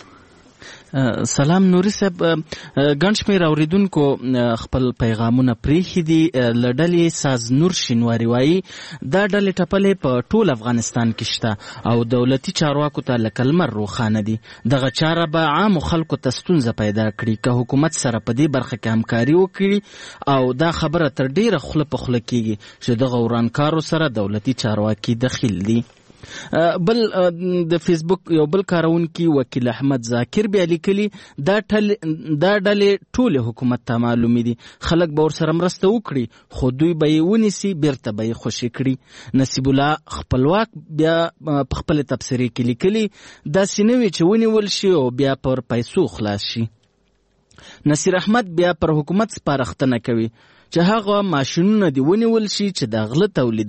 سلام نوري صاحب، ګڼ شمېر اوریدونکو خپل پیغامونه پرېښي دي. له ډلې ساز نور شینواري وایي دا ډلې ټپلې په ټول افغانستان کې شته او دولتي چارواکو ته لکه لمر روښانه دي. دغه چاره به عامو خلکو ته ستونزه پیدا کړي که حکومت سره په دې برخه کې همکاري وکړي، او دا خبره تر ډیره خوله په خوله کېږي چې دغه ورانکارو سره دولتي چارواکي دخیل دي. بل د فیسبوک یو بل کارونکي وکیل احمد ذاکر بیا لیکلي دا ډلې ټولې حکومت ته معلومې دي، خلک به ورسره مرسته وکړي خو دوی به یې ونیسي بیرته به یې خوشي کړي. نصیب الله خپلواک بیا په خپل تبصرې کې لیکلي داسې نه وي چې ونیول شي او بیا پر پیسو خلاص شي. نصیر احمد بیا پر حکومت سپارښتنه کوي چې هغه ماشینونه دې ونیول شي چې د غله تولیدوي.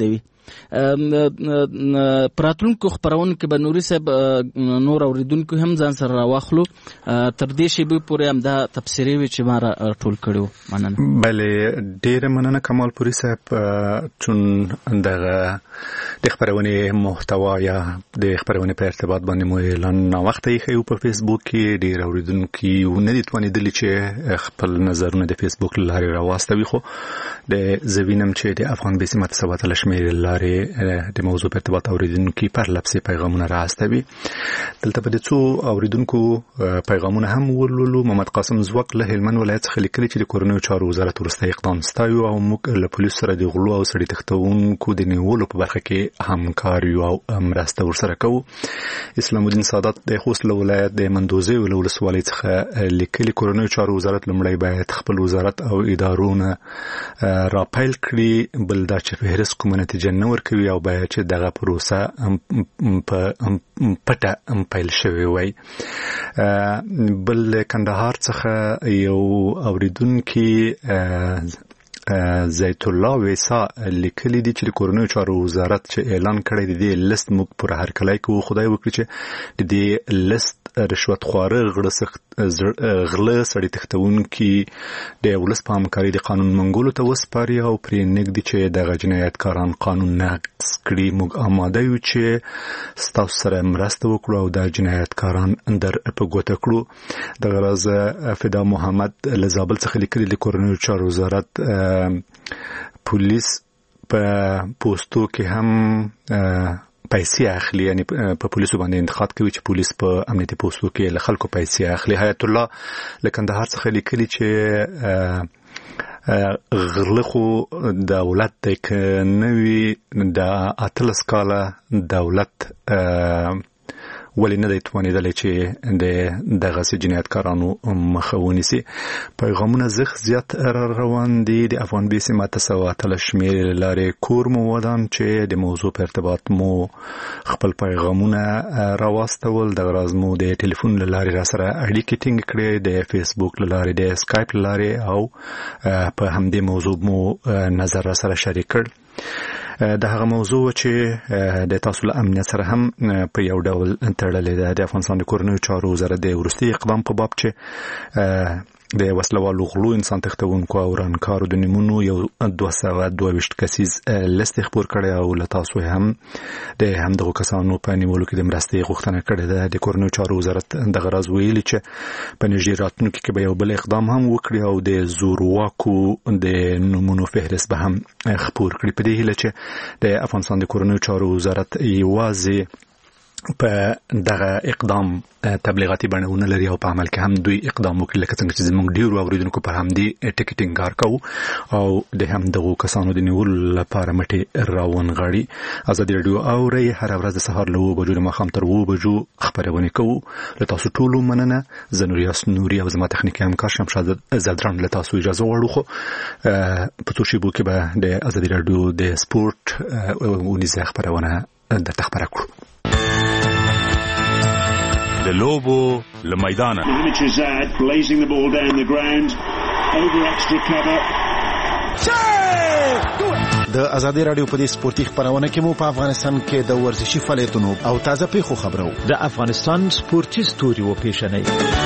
پراتونکو خبرونه کې به نوري صاحب نور اوریدونکو هم ځان سره راواخلو تر دې شی به پورې هم دا تفسیری وی چې ما ټول کړو. مننه. بله ډیر مننه کمال پوری صاحب چون دغه د خبرونه محتوا یا د خبرونه په ارتباط باندې مو اعلان نا وخت یې خو په فیسبوک کې ډیر اوریدونکو نه دي توانیدل چې خپل نظرونه د فیسبوک لارې راوستوي، خو د زوینم چې د افغان بیسي متساوات لشمیر لارې د موضوع په ارتباط اوریدونکو پر لپسې پیغامونه راستوي. دلته په دې څو اوریدونکو پیغامونه هم ولولو. محمد قاسم زوق له هلمند ولایت څخه لیکلي چې د کورنیو چارو وزارت ورسته اقدام ستایو او موږ له پولیس سره د غلو او سړي تختونکو د نیولو په برخه کې همکاري او مرسته ورسره کوو. اسلام الدین سادات د خوست ولایت د مندوزي ولسوالۍ څخه لیکلي کورنیو چارو وزارت لمړی باید خپل وزارت او ادارونه راپیل کړي، بل دا چې فهرست کومه نتیجه نه ورکوي او باید چې دغه پروسه په پټه پیل شوی وای. بل کندهار څخه یو اوریدونکو زیت الله ویسا لیکلي دي چې د کورنیو چارو وزارت چې اعلان کړی دی د لیست موږ پر هر کله کې خدای وکړي چې د لیست رشوت خواره غله سړي تختونکو د ولس په همکاري د قانون منګولو ته وسپاري او پرې نګدي چې د جنایتکاران قانون نقض کړي. موږ آماده یو چې ستاسو سره مرسته وکړو او د جنایتکاران در په ګوته کړو. د غرض فدا محمد لزابل څخه لیکلي د کورنیو چارو وزارت پولیس په پوسټو کې هم پیسې اخلي، یعنی په پولیسو باندې انتقاد کوي چې پولیس په امنیتي پوسټو کې له خلکو پیسې اخلي. حیات الله له کندهار څخه لیکلي چې غله خو دولت د نوي د اتلس کاله دولت ولې نه دی توانیدلی چې د دغسې جنایتکارانو مخه ونیسي. پیغامونه زیات روان دي. د افغان بیسي متساوات لشمیر لارې کور مو ودان چې د موضوع په ارتباط مو خپل پیغامونه راواستول. د غراز مو د ټلیفون لارې را سره اړیکې ټینګ کړې، د فیسبوک لارې، د اسکایپ لارې او په همدې موضوع مو نظر را سره شریک کړ. د هغه موضوع چې د تاسو له امنیت سره هم په یو ډول تړلې ده، د افغانستان د کورنیو چارو وزارت د وروستي اقدام په باب چې د وسلوالو غلو انسان تختونکو او رانکارو د نمونو یو 222 کسیز لیست خبر کړي او له تاسو هم د همدغه کسانو په نیولو کې د مرستې غوښتنه کړې ده. د کورنیو چارو وزارت د غرض ویلي چې په نږدې راتلونکي کې به یو بل اقدام هم وکړي او د زورواکو د نمونو فهرست به هم خبر کړي. په دې هیله چې د افغانستان د کورنیو چارو وزارت یوازې په دغه اقدام تبلیغاتي بڼه لري او په عمل کې هم دوی اقدام وکړي، لکه څنګه چې زموږ ډیرو اوریدونکو پر همدې ټیکټینګ کار کوو او د همدغو کسانو د نیولو لپاره مټې راونغاړي. ازادي راډیو اوري هر ورځ د سهار له 9 بجو د ماښام تر 2 بجو خبرونه کوو. له تاسو ټولو مننه. زه نوري او زما تخنیکي همکار شمشاد زدران له تاسو اجازه غواړو. خو په څو شیبو کې به د ازادي راډیو د سپورت ونیزه خبرونه د تخبره کړو. د لوبو له میدانه د ازادي راډیو په دې سپورتي خبرونه کې مو په افغانستان کې د ورزشي فعالیتونو او تازه پیښو خبرو د افغانستان سپورتي ستوري و پیښنې.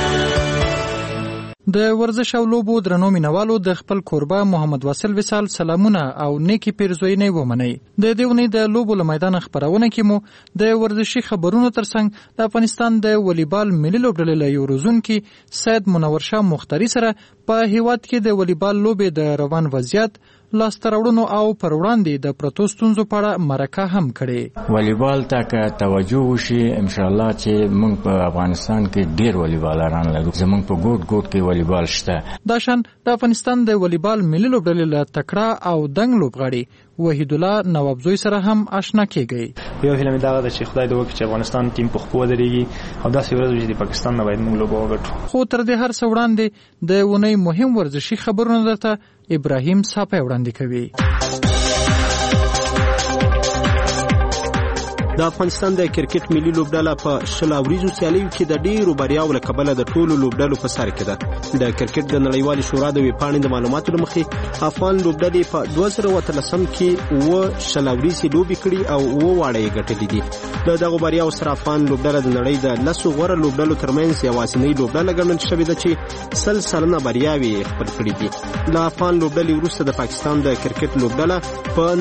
د ورزش او لوبو درنو مینوالو د خپل کوربه محمد واصل وصال سلامونه او نیکی پیرزوینه ومني. د دیونی د لوبو له میدان خبرونه کې مو د ورزشي خبرونو ترڅنګ د افغانستان د والیبال ملي لوبډلې له یو روزونکي سید منور شاه مختاری سره په هیواد کې د والیبال لوبې د روان وضعیت، لاستراوړونو او پر وړاندې د پروتو ستونزو په اړه مرکه هم کړې. والیبال ته که توجه وشي ان شاء الله چې موږ په افغانستان کې ډیر والیبالران لرو. زموږ په ګوټ کې والیبال شته. دا شان د افغانستان د والیبال ملي لوبډلې له تکړه او دنګ لوبغاړي وحید الله نوابزوی سره هم آشنا کیږي. یو هیله مې دا ده چې خدای دې وکړي چې افغانستان ټیم په خپل ودرېږي او داسې ورځ وي چې د پاکستان نه باید موږ لوبه وګټو. خو تر دې هر څه وړاندې د ونې مهم ورزشي خبرونه درته ابراهیم صاحب وړاندې کوي. د افغانستان د کرکټ ملي لوبډله په 20 اوریزو سیالیو کې د ډیرو بریاو له کبله د ټولو لوبډلو په سر کې ده. د کرکټ د نړیوالې شورا د ویبپاڼې د معلوماتو له مخې افغان لوبډلې په 2013 کې 20 اوریزې لوبې کړي او 2 واړه یې ګټلې دي. د دغو بریاو سره افغان لوبډله د نړۍ د 10 غوره لوبډلو ترمنځ یوازینۍ لوبډله ګڼل شوې ده چې 100 سلنه بریاوې خپل کړي دي. له افغان لوبډلې وروسته د پاکستان د کرکټ لوبډله په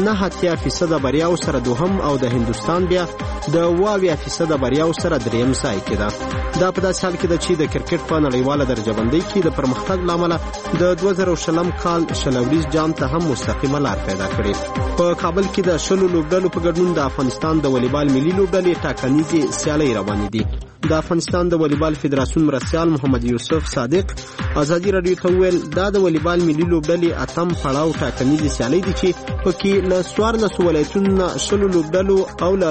9% بریاو سره دوهم او د هندوستان بیا د 20% بریاو سره دریم ځای کې ده. دا په داسې حال کې ده چې د کرکټ په نړیواله درجه بندۍ کې د پرمختګ له امله د 2020 کال 20 اوریز جام ته هم مستقیمه لار پیدا کړې. په کابل کې د 10 لوبډلو په ګډون د افغانستان د والیبال ملي لوبډلې ټاکنیزې سیالۍ روانې دي. د افغانستان د والیبال فدراسیون مرستیال محمد یوسف صادق ازادي رادیو ته وویل دا د والیبال ملي لوبډلې اتم پړاو ټاکنیزې سیالۍ دي چې پکې له 14 ولایتونو 10 لوبډلو او له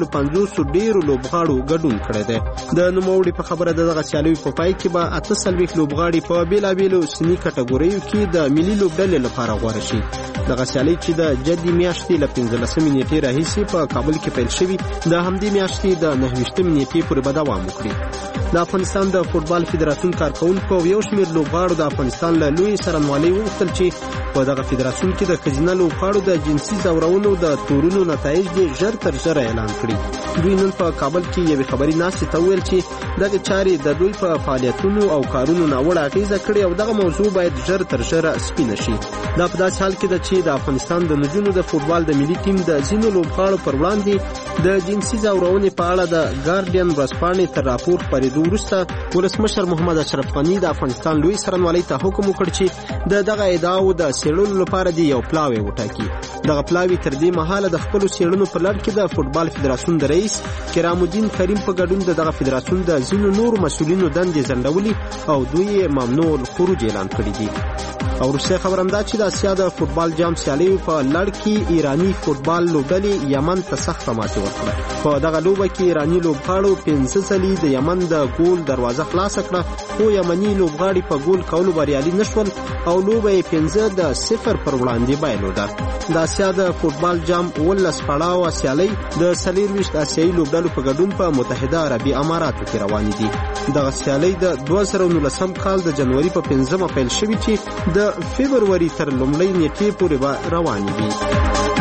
150 ډیرو لوبغاړو ګډون کړی دی. د نوموړي په خبره دغه سیالیو په پای کې به 48 لوبغاړي په بیلابیلو سني کټګوریو کې د ملي لوبډلې لپاره غوره شي. دغه سیالۍ چې د جدي میاشتې له 15 نیټې راهیسې په کابل کې پیل شوي د همدې میاشتې د 29 نیټې پورې به دوام وکړي. د افغانستان د فوټبال فدراسیون کارکونکو یو شمېر لوبغاړو د افغانستان له لوی څارنوالۍ وغوښتل چې په دغه فدراسیون کې د ښځینه لوبغاړو د جنسي ځورونو د تورونو نتایج دې ژر تر ژره اعلان کړي. دوی نن په کابل کې یوې خبري ناستې ته وویل چې دغه چارې د دوی په فعالیتونو او کارونو ناوړه اغېزه کړې او دغه موضوع باید ژر تر ژره سپینه شي. دا په داسې حال کې ده چې د افغانستان د نجونو د فوټبال د ملي ټیم د ځینو لوبغاړو پر وړاندې د جنسي ځورونې په اړه د ګارډین ورځپاڼې تر راپور خپرېدو وروسته ولسمشر محمد اشرف غني د افغانستان لوی څارنوالۍ ته حکم وکړ چې د دغه ادعاو د څېړلو لپاره دې یو پلاوی وټاکي. دغه پلاوی تر دې مهاله د خپلو څېړنو په لړ کې د فوټبال فدراسیون د رئیس کرام الدین کریم په ګډون د دغه فدراسیون د ځینو نورو مسؤلینو دندې ځنډولي او دوی یې ممنوع الخروج اعلان کړي دي. او وروستی خبر هم دا چې د اسیا د فوټبال جام سیالیو په لړ کې ایراني فوټبال لوبډلې یمن ته سخته ماتې ورکړه. په دغه لوبه کې ایراني لوبغاړو 15 ځلې د یمن د ګول دروازه خلاصه کړه خو یمني لوبغاړي په ګول کولو بریالي نشول او لوبه یې 15-0 پر وړاندې بایلوده. د اسیا د فوټبال جام 19 پړاو سیالۍ د 24 اسیایي لوبډلو په ګډون په متحده عربي اماراتو کې روانې دي. دغه سیالۍ د 2019 کال د جنوري په 5 پیل شوې چې د فبروري تر لومړۍ نیټې پورې به روانې وي.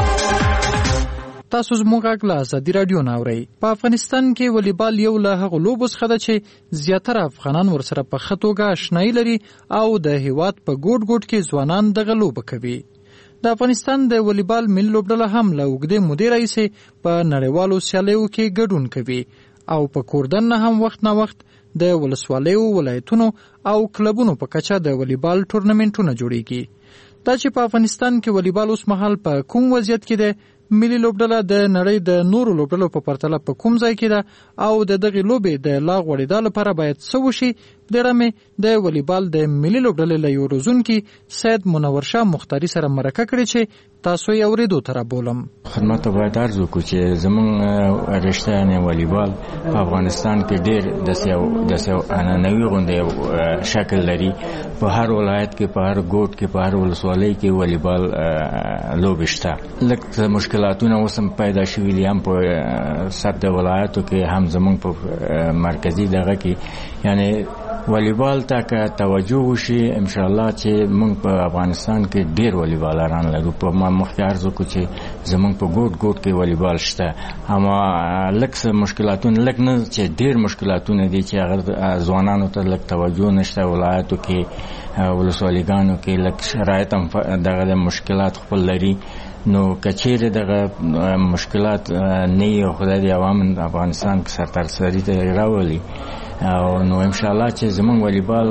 تاسو زموږ غږ له ازادي راډیو نه اورئ. په افغانستان کې والیبال یو له هغو لوبو څخه ده چې زیاتره افغانان ورسره په ښه توګه اشنایي لري او د هیواد په ګوټ ګوټ کې ځوانان دغه لوبه کوي. د افغانستان د والیبال ملي لوبډله هم له اوږدې مودې راهیسې په نړیوالو سیالیو کې ګډون کوي او په کوردن نه هم وخت نه وخت د ولسوالیو ولایتونو او کلبونو په کچه د والیبال ټورنمنټونه جوړیږي. دا چې په افغانستان کې والیبال اوس مهال په کوم وضعیت کې ده، ملي لوبډله د نړۍ د نورو لوبډلو په پرتله په کوم ځای کې ده او د دغې لوبې د لا غوړېدا لپاره باید څه وشي، د اړه مې د والیبال د ملي لوبډلې له یو روزونکي سید منور شاه مختاري سره مرکه کړې چې تاسو یې اورېدو ته رابولم. خدمت ته باید عرض وکړو چې زموږ رشته یعنې والیبال په افغانستان کې ډېر داسې عنعنوي غوندې یو شکل لري. په هر ولایت کې، په هر ګوټ کې، په هر ولسوالۍ کې والیبال لوبې شته. لږ مشکلاتونه اوس هم پیدا شوي دي، هم په سطح ولایتو کې، هم زموږ په مرکزي دغه کې. یعنې والیبال ته که توجه وشي انشاءالله چې موږ په افغانستان کې ډېر والیبالران لرو. په ما مخکې عرض وکړو چې زموږ په ګوټ ګوټ کې والیبال شته، اما لږ څه مشکلاتونه، لږ نه چې ډېر مشکلاتونه دي چې هغه ځوانانو ته لږ توجه نشته. ولایتو کې، ولسوالیګانو کې لږ شرایط هم دغه مشکلات خپل لري. نو کچېرې دغه مشکلات نه وي او خدای دې عوام افغانستان کې سرتاسري ته راولي، نو انشاءالله چې زمونږ والیبال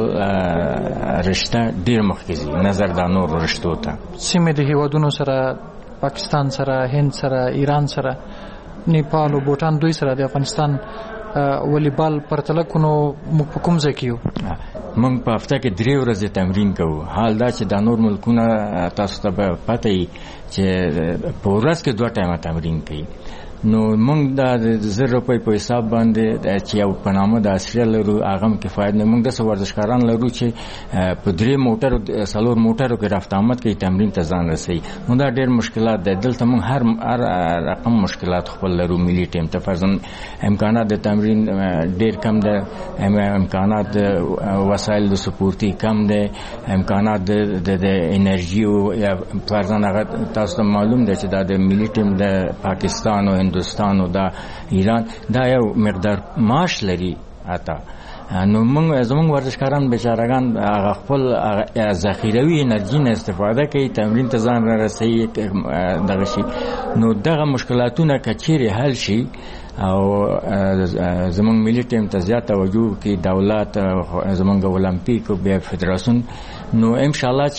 رشته ډېر مخکې ځي نظر د نورو رشتو ته. سیمې د هیوادونو سره، پاکستان سره، هند سره، ایران سره، نیپال او بوټان، دوی سره د افغانستان والیبال پرتله کو نو موږ په کوم ځای کې یو؟ موږ په هفته کې 3 ورځې تمرین کوو. حال دا چې د نور ملکونه تاسو ته به پته وي چې په ورځ کې 2 ټایمه تمرین کوي. نو موږ د 0 روپۍ په حساب باندې چې یو په نامه د اسریه لرو هغه هم کفایت نه. موږ د ورزشکاران لرو چې په 3 موټر 4 موټرو کې رفت آمد کوي تمرین ته ځان رسي. نو دا ډېر مشکلات دي. دلته موږ هر رقم مشکلات خپل لرو. ملي ټیم ته فرضاً امکانات د تمرین ډېر کم دي، امکانات وسایل د سپورتي کم دي، امکانات د انرژي او یا فرضاً هغه تاسو ته معلوم دی چې دا د ملي ټیم د پاکستان او هندوستان او د ایران دا یو مقدار معاش لري اته. نو موږ زموږ ورزشکاران بیچارهګان هغه خپل ذخیروي انرژي نه استفاده کوي، تمرین ته ځان را رسوي دغه شي. نو دغه مشکلاتونه که چیرې حل شي او زموږ ملي ټیم ته زیات توجه کوي دولت، زموږ اولمپیک او بیا فدراسیون، نو ان شاء الله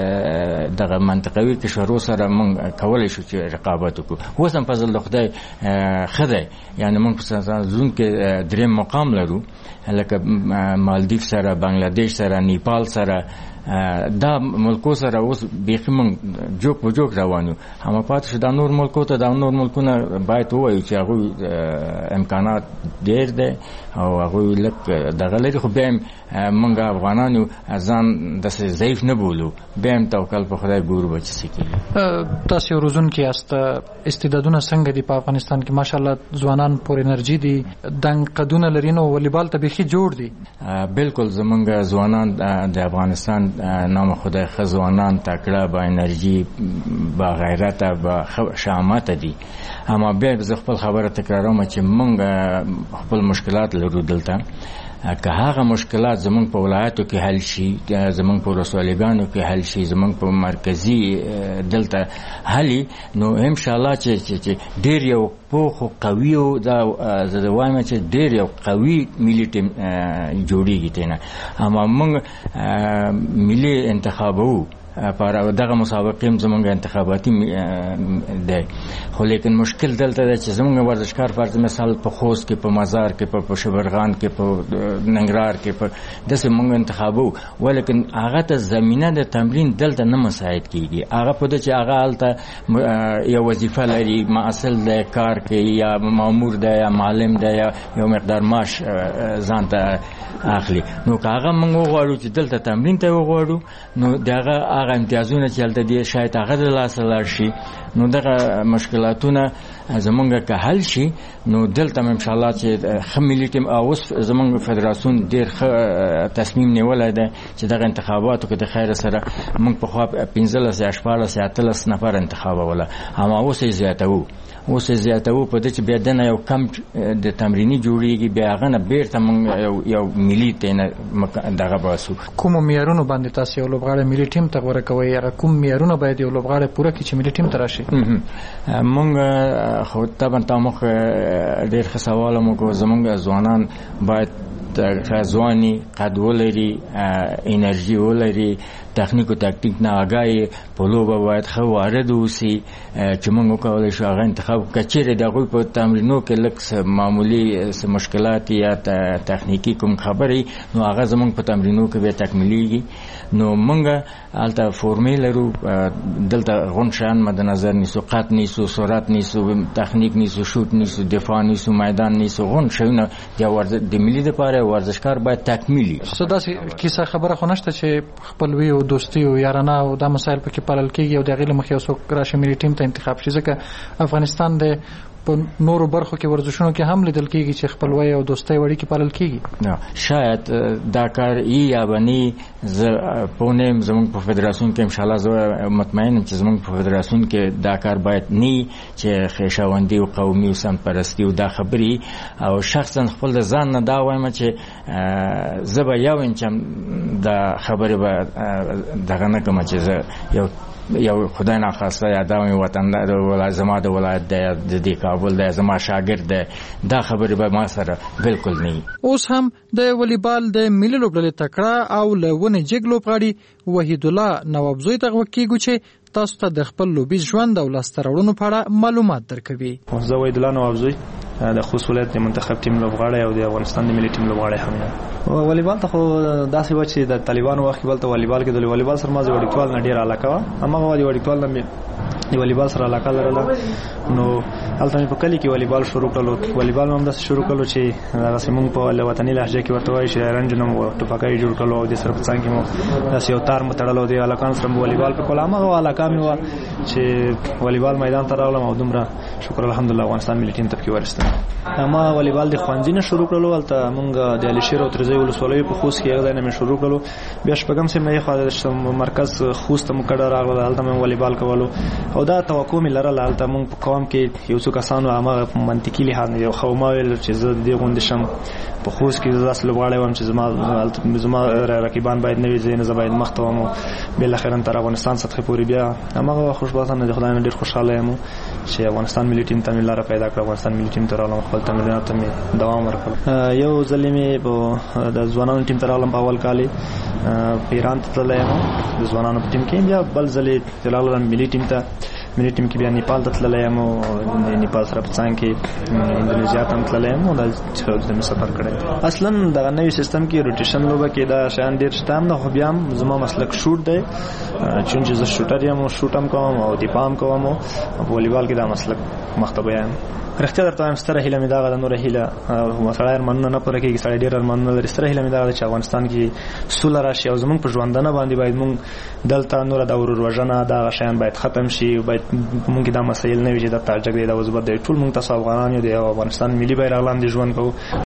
چې دغه منطقوي کشورو سره موږ کولای شو چې رقابت وکړو. اوس هم فضل د خدای خدای یعنی موږ په ځون کې 3 مقام لرو، لکه مالدیف سره، بنگلاديش سره، نیپال سره. دا ملکو سره اوس بیخي موږ جوک په جوک روانو. هم پاتې شو د نور ملکو ته، د نور ملکونه باید ووایو چې هغوی امکانات ډېر دی او هغوی لږ دغه لري، خو بیا هم موږ افغانانو ځان داسې ضعیف نه بولو، بیا هم توکل په خدای ګورو به چې څه کېږي. تاسو یو روزونکي یاست، استعدادونه څنګه دي په افغانستان کې؟ ماشاءالله ځوانان پور انرژي دي، دنګ قدونه لري، نو والیبال ته بیخي جوړ دي. بالکل زمونږ ځوانان د افغانستان نام خدای ځوانان تکړه، با انرژي، با غیرت، با شامت دي. اما بیا زه خپل خبره تکراروم چې موږ خپل مشکلات لرو دلته. که هغه مشکلات زمونږ په ولایتو کې حل شي، زمونږ په ولسوالیګانو کې حل شي، زمونږ په مرکزي دلته حل، نو ان شاء الله چې ډېر یو پوخ او قوي او دا زه وایم چې ډېر یو قوي ملي ټیم جوړیږي تنه. اما موږ ملي انتخابو پر دغه مسابقې زمونږ انتخاباتي دی، خو لیکن مشکل دلته دی چې زمونږ ورزشکار فرض مثال په خوست کې، په مزار کې، په شبرغان کې، په ننګرهار کې، په داسې مونږ انتخابو، ولیکن هغه ته زمینه د تمرین دلته نه مساعد کیږي. هغه په دې چې هغه هلته یو وظیفه لري، معسل دی، کار کوي، یا مامور دی، یا معلم دی، یا یو مقدار معاش ځان ته اخلي. نو که هغه موږ وغواړو چې دلته تمرین ته وغواړو، نو دغه امتیازونه چې هلته دي شاید هغه د لاسه لاړ شي. نو دغه مشکلاتونه زمونږ که حل شي، نو دلته ان شاء الله چې ښه ملي ټیم اوس زمونږ فدراسیون ډېر ښه تصمیم نیولی دی چې دغه انتخاباتو کې د خیر سره موږ پخوا 15 یا 14 یا 18 نفر انتخابوله، اما اوس یې زیاتوو په دې چې بیا دنه یو کم د تمریني جوړیږي، بیا هغه نه بیرته موږ یو ملي تینه دغه باسو. کوم معیارونو باندې تاسو یو لوبغاړی ملي ټیم ته غوره کوئ؟ هغه کوم معیارونه باید یو لوبغاړی پوره کړي چې ملي ټیم ته راشي؟ موږ خو طبعا تاسو ډېر ښه سوال مو کو. زموږ ځوانان باید ځواني، قد ولري، انرژي ولري، تخنیک او تاکتیک نه آگاهي، په لوبه باید ښه وارد اوسي چې موږ وکولای شو هغه انتخاب. که چیرې د هغوی په تمرینو کې لږ معمولي مشکلات یا تخنیکي کوم خبرې، نو هغه زموږ په تمرینو کې بیا تکمیلیږي. نو موږ هلته فورمې لرو، دلته غون شیان مد نظر نیسو، قط نیسو، سرعت نیسو، تخنیک نیسو، شوت نیسو، دفاع نیسو، میدان نیسو. غون شیونه د ملي دپاره ورزشکار باید تکمیلي. څه داسې کیسه خبره خو نشته چې خپلوي او دوستي او یارانه او دا مسایل پکې پالل کېږي او د هغې له مخې یو څوک راشي ملي ټیم ته انتخاب شي؟ ځکه افغانستان د په نورو برخو کې ورزشونو کې هم لیدل کېږي چې خپلوي او دوستۍ اړیکې پالل کېږي. شاید دا کار یا بني زه پونم زموږ په فدراسیون کې ان شاء الله زه مطمئنم چې زموږ په فدراسیون کې دا کار باید نه چې خیشاوندي او قومي او سم پرستی او دا خبري او شخصا خپل د ځان نه دا وایم چې زه به یو انچم دا خبره به دغه نه کوم چې زه یو خدای نه خواسته یا دا وطن د زما د ولایت د دې کابل د زما شاګرد دی، دا خبره به ما سره بالکل نه. اوس هم د والیبال د ملي لوبډلې تکړه او لونه جګ لوبغاړي وحید الله نوابزوی ته وکیږي چې تاسو ته د خپل لوبي ژوند او لاسته راوړنو په اړه معلومات درکوي. زه وحید الله نوابزوی د خوست ولایت د منتخب ټیم لوبغاړی او د افغانستان د ملي ټیم لوبغاړی هم یم. والیبال ته خو داسې و چې د طالبانو وخت کې بلته والیبال کې د والیبال سره ما د وړکتوال نه ډېره علاقه وه. هماغه د وړکتوال نه د والیبال سره علاقه لرله. نو هلته مې په کلي کې والیبال شروع کړلو. والیبال هم داسې شروع کړلو چې دغسې موږ په وطني لهجه کې ورته وایي چې رنج نه مو ټوپکۍ جوړ کړلو او د سره په څنګ کې مو داسې یو تار مو تړلو د هلکانو سره مو والیبال په کول. هماغه علاقه مې وه چې والیبال میدان ته راغلم او دومره شکر الحمدلله افغانستان ملي ټیم ته پکې ورسېدم. ما والیبال د ښوونځي نه شروع کړلو. هلته موږ د علي او ترزی ولسوالۍ په خوست کې هغه ځای نه مې شروع کړلو. بیا شپږم صنف نه خو مرکز خوست مو کډه راغله. هلته مې والیبال کولو او دا توقع مې لرله. هلته موږ په قوم کې یو څو کسانو هماغه منطقي لحاظ یو خو ما ویل چې زه د دې غوندې شم په خوست کې داسې لوبغاړی وم چې زما رقیبان باید نه وي، زه باید مخ ته وم. بالاخره تر افغانستان سطحې پورې بیا هماغه خوشبختانه د خدای نه ډېر خوشحاله یم چې افغانستان ملي ټیم ته مې لاره پیدا کړه. افغانستان ملي ټیم ته راغلم، خپل تمریناتو ته مې دوام ورکړ. یو ځل مې د ځوانانو ټیم ته راغلم په اول کال په ایران ته تللی یم د ځوانانو په ټیم کې. بیا بل ځل راغلم ملي ټیم ته. ملي ټیم کې بیا نیپال ته تللی یم او د نیپال سره په څنګ کې اندونیزیا ته هم تللی یم او دا مې سفر کړی. اصلا دغه نوي سیستم کې روټیشن لوبه کې دا شیان ډېر شته هم ده، خو بیا هم زما مسلک شوټ دی چونکې زه شوټر یم او شوټ هم کوم او دفاع هم کوم او په والیبال کې دا مسلک مخته بیایم. رښتیا درته وایم ستره هیله مې دغه ده. نوره هیله سړی ارمانونه نه پوره کېږي، سړی ډېر ارمانونه لري. ستره هیله مې دغه ده چې افغانستان کې سوله راشي او زموږ په ژوندانه باندې باید موږ دلته نوره د ورور-وژنه دغه شیان باید ختم شي. باید موږ کې دا مسایل نه وي چې دا تاجک دی دا ازبک دی. ټول موږ تاسو افغانان یو د افغانستان ملي بیرغ لاندې ژوند کوو.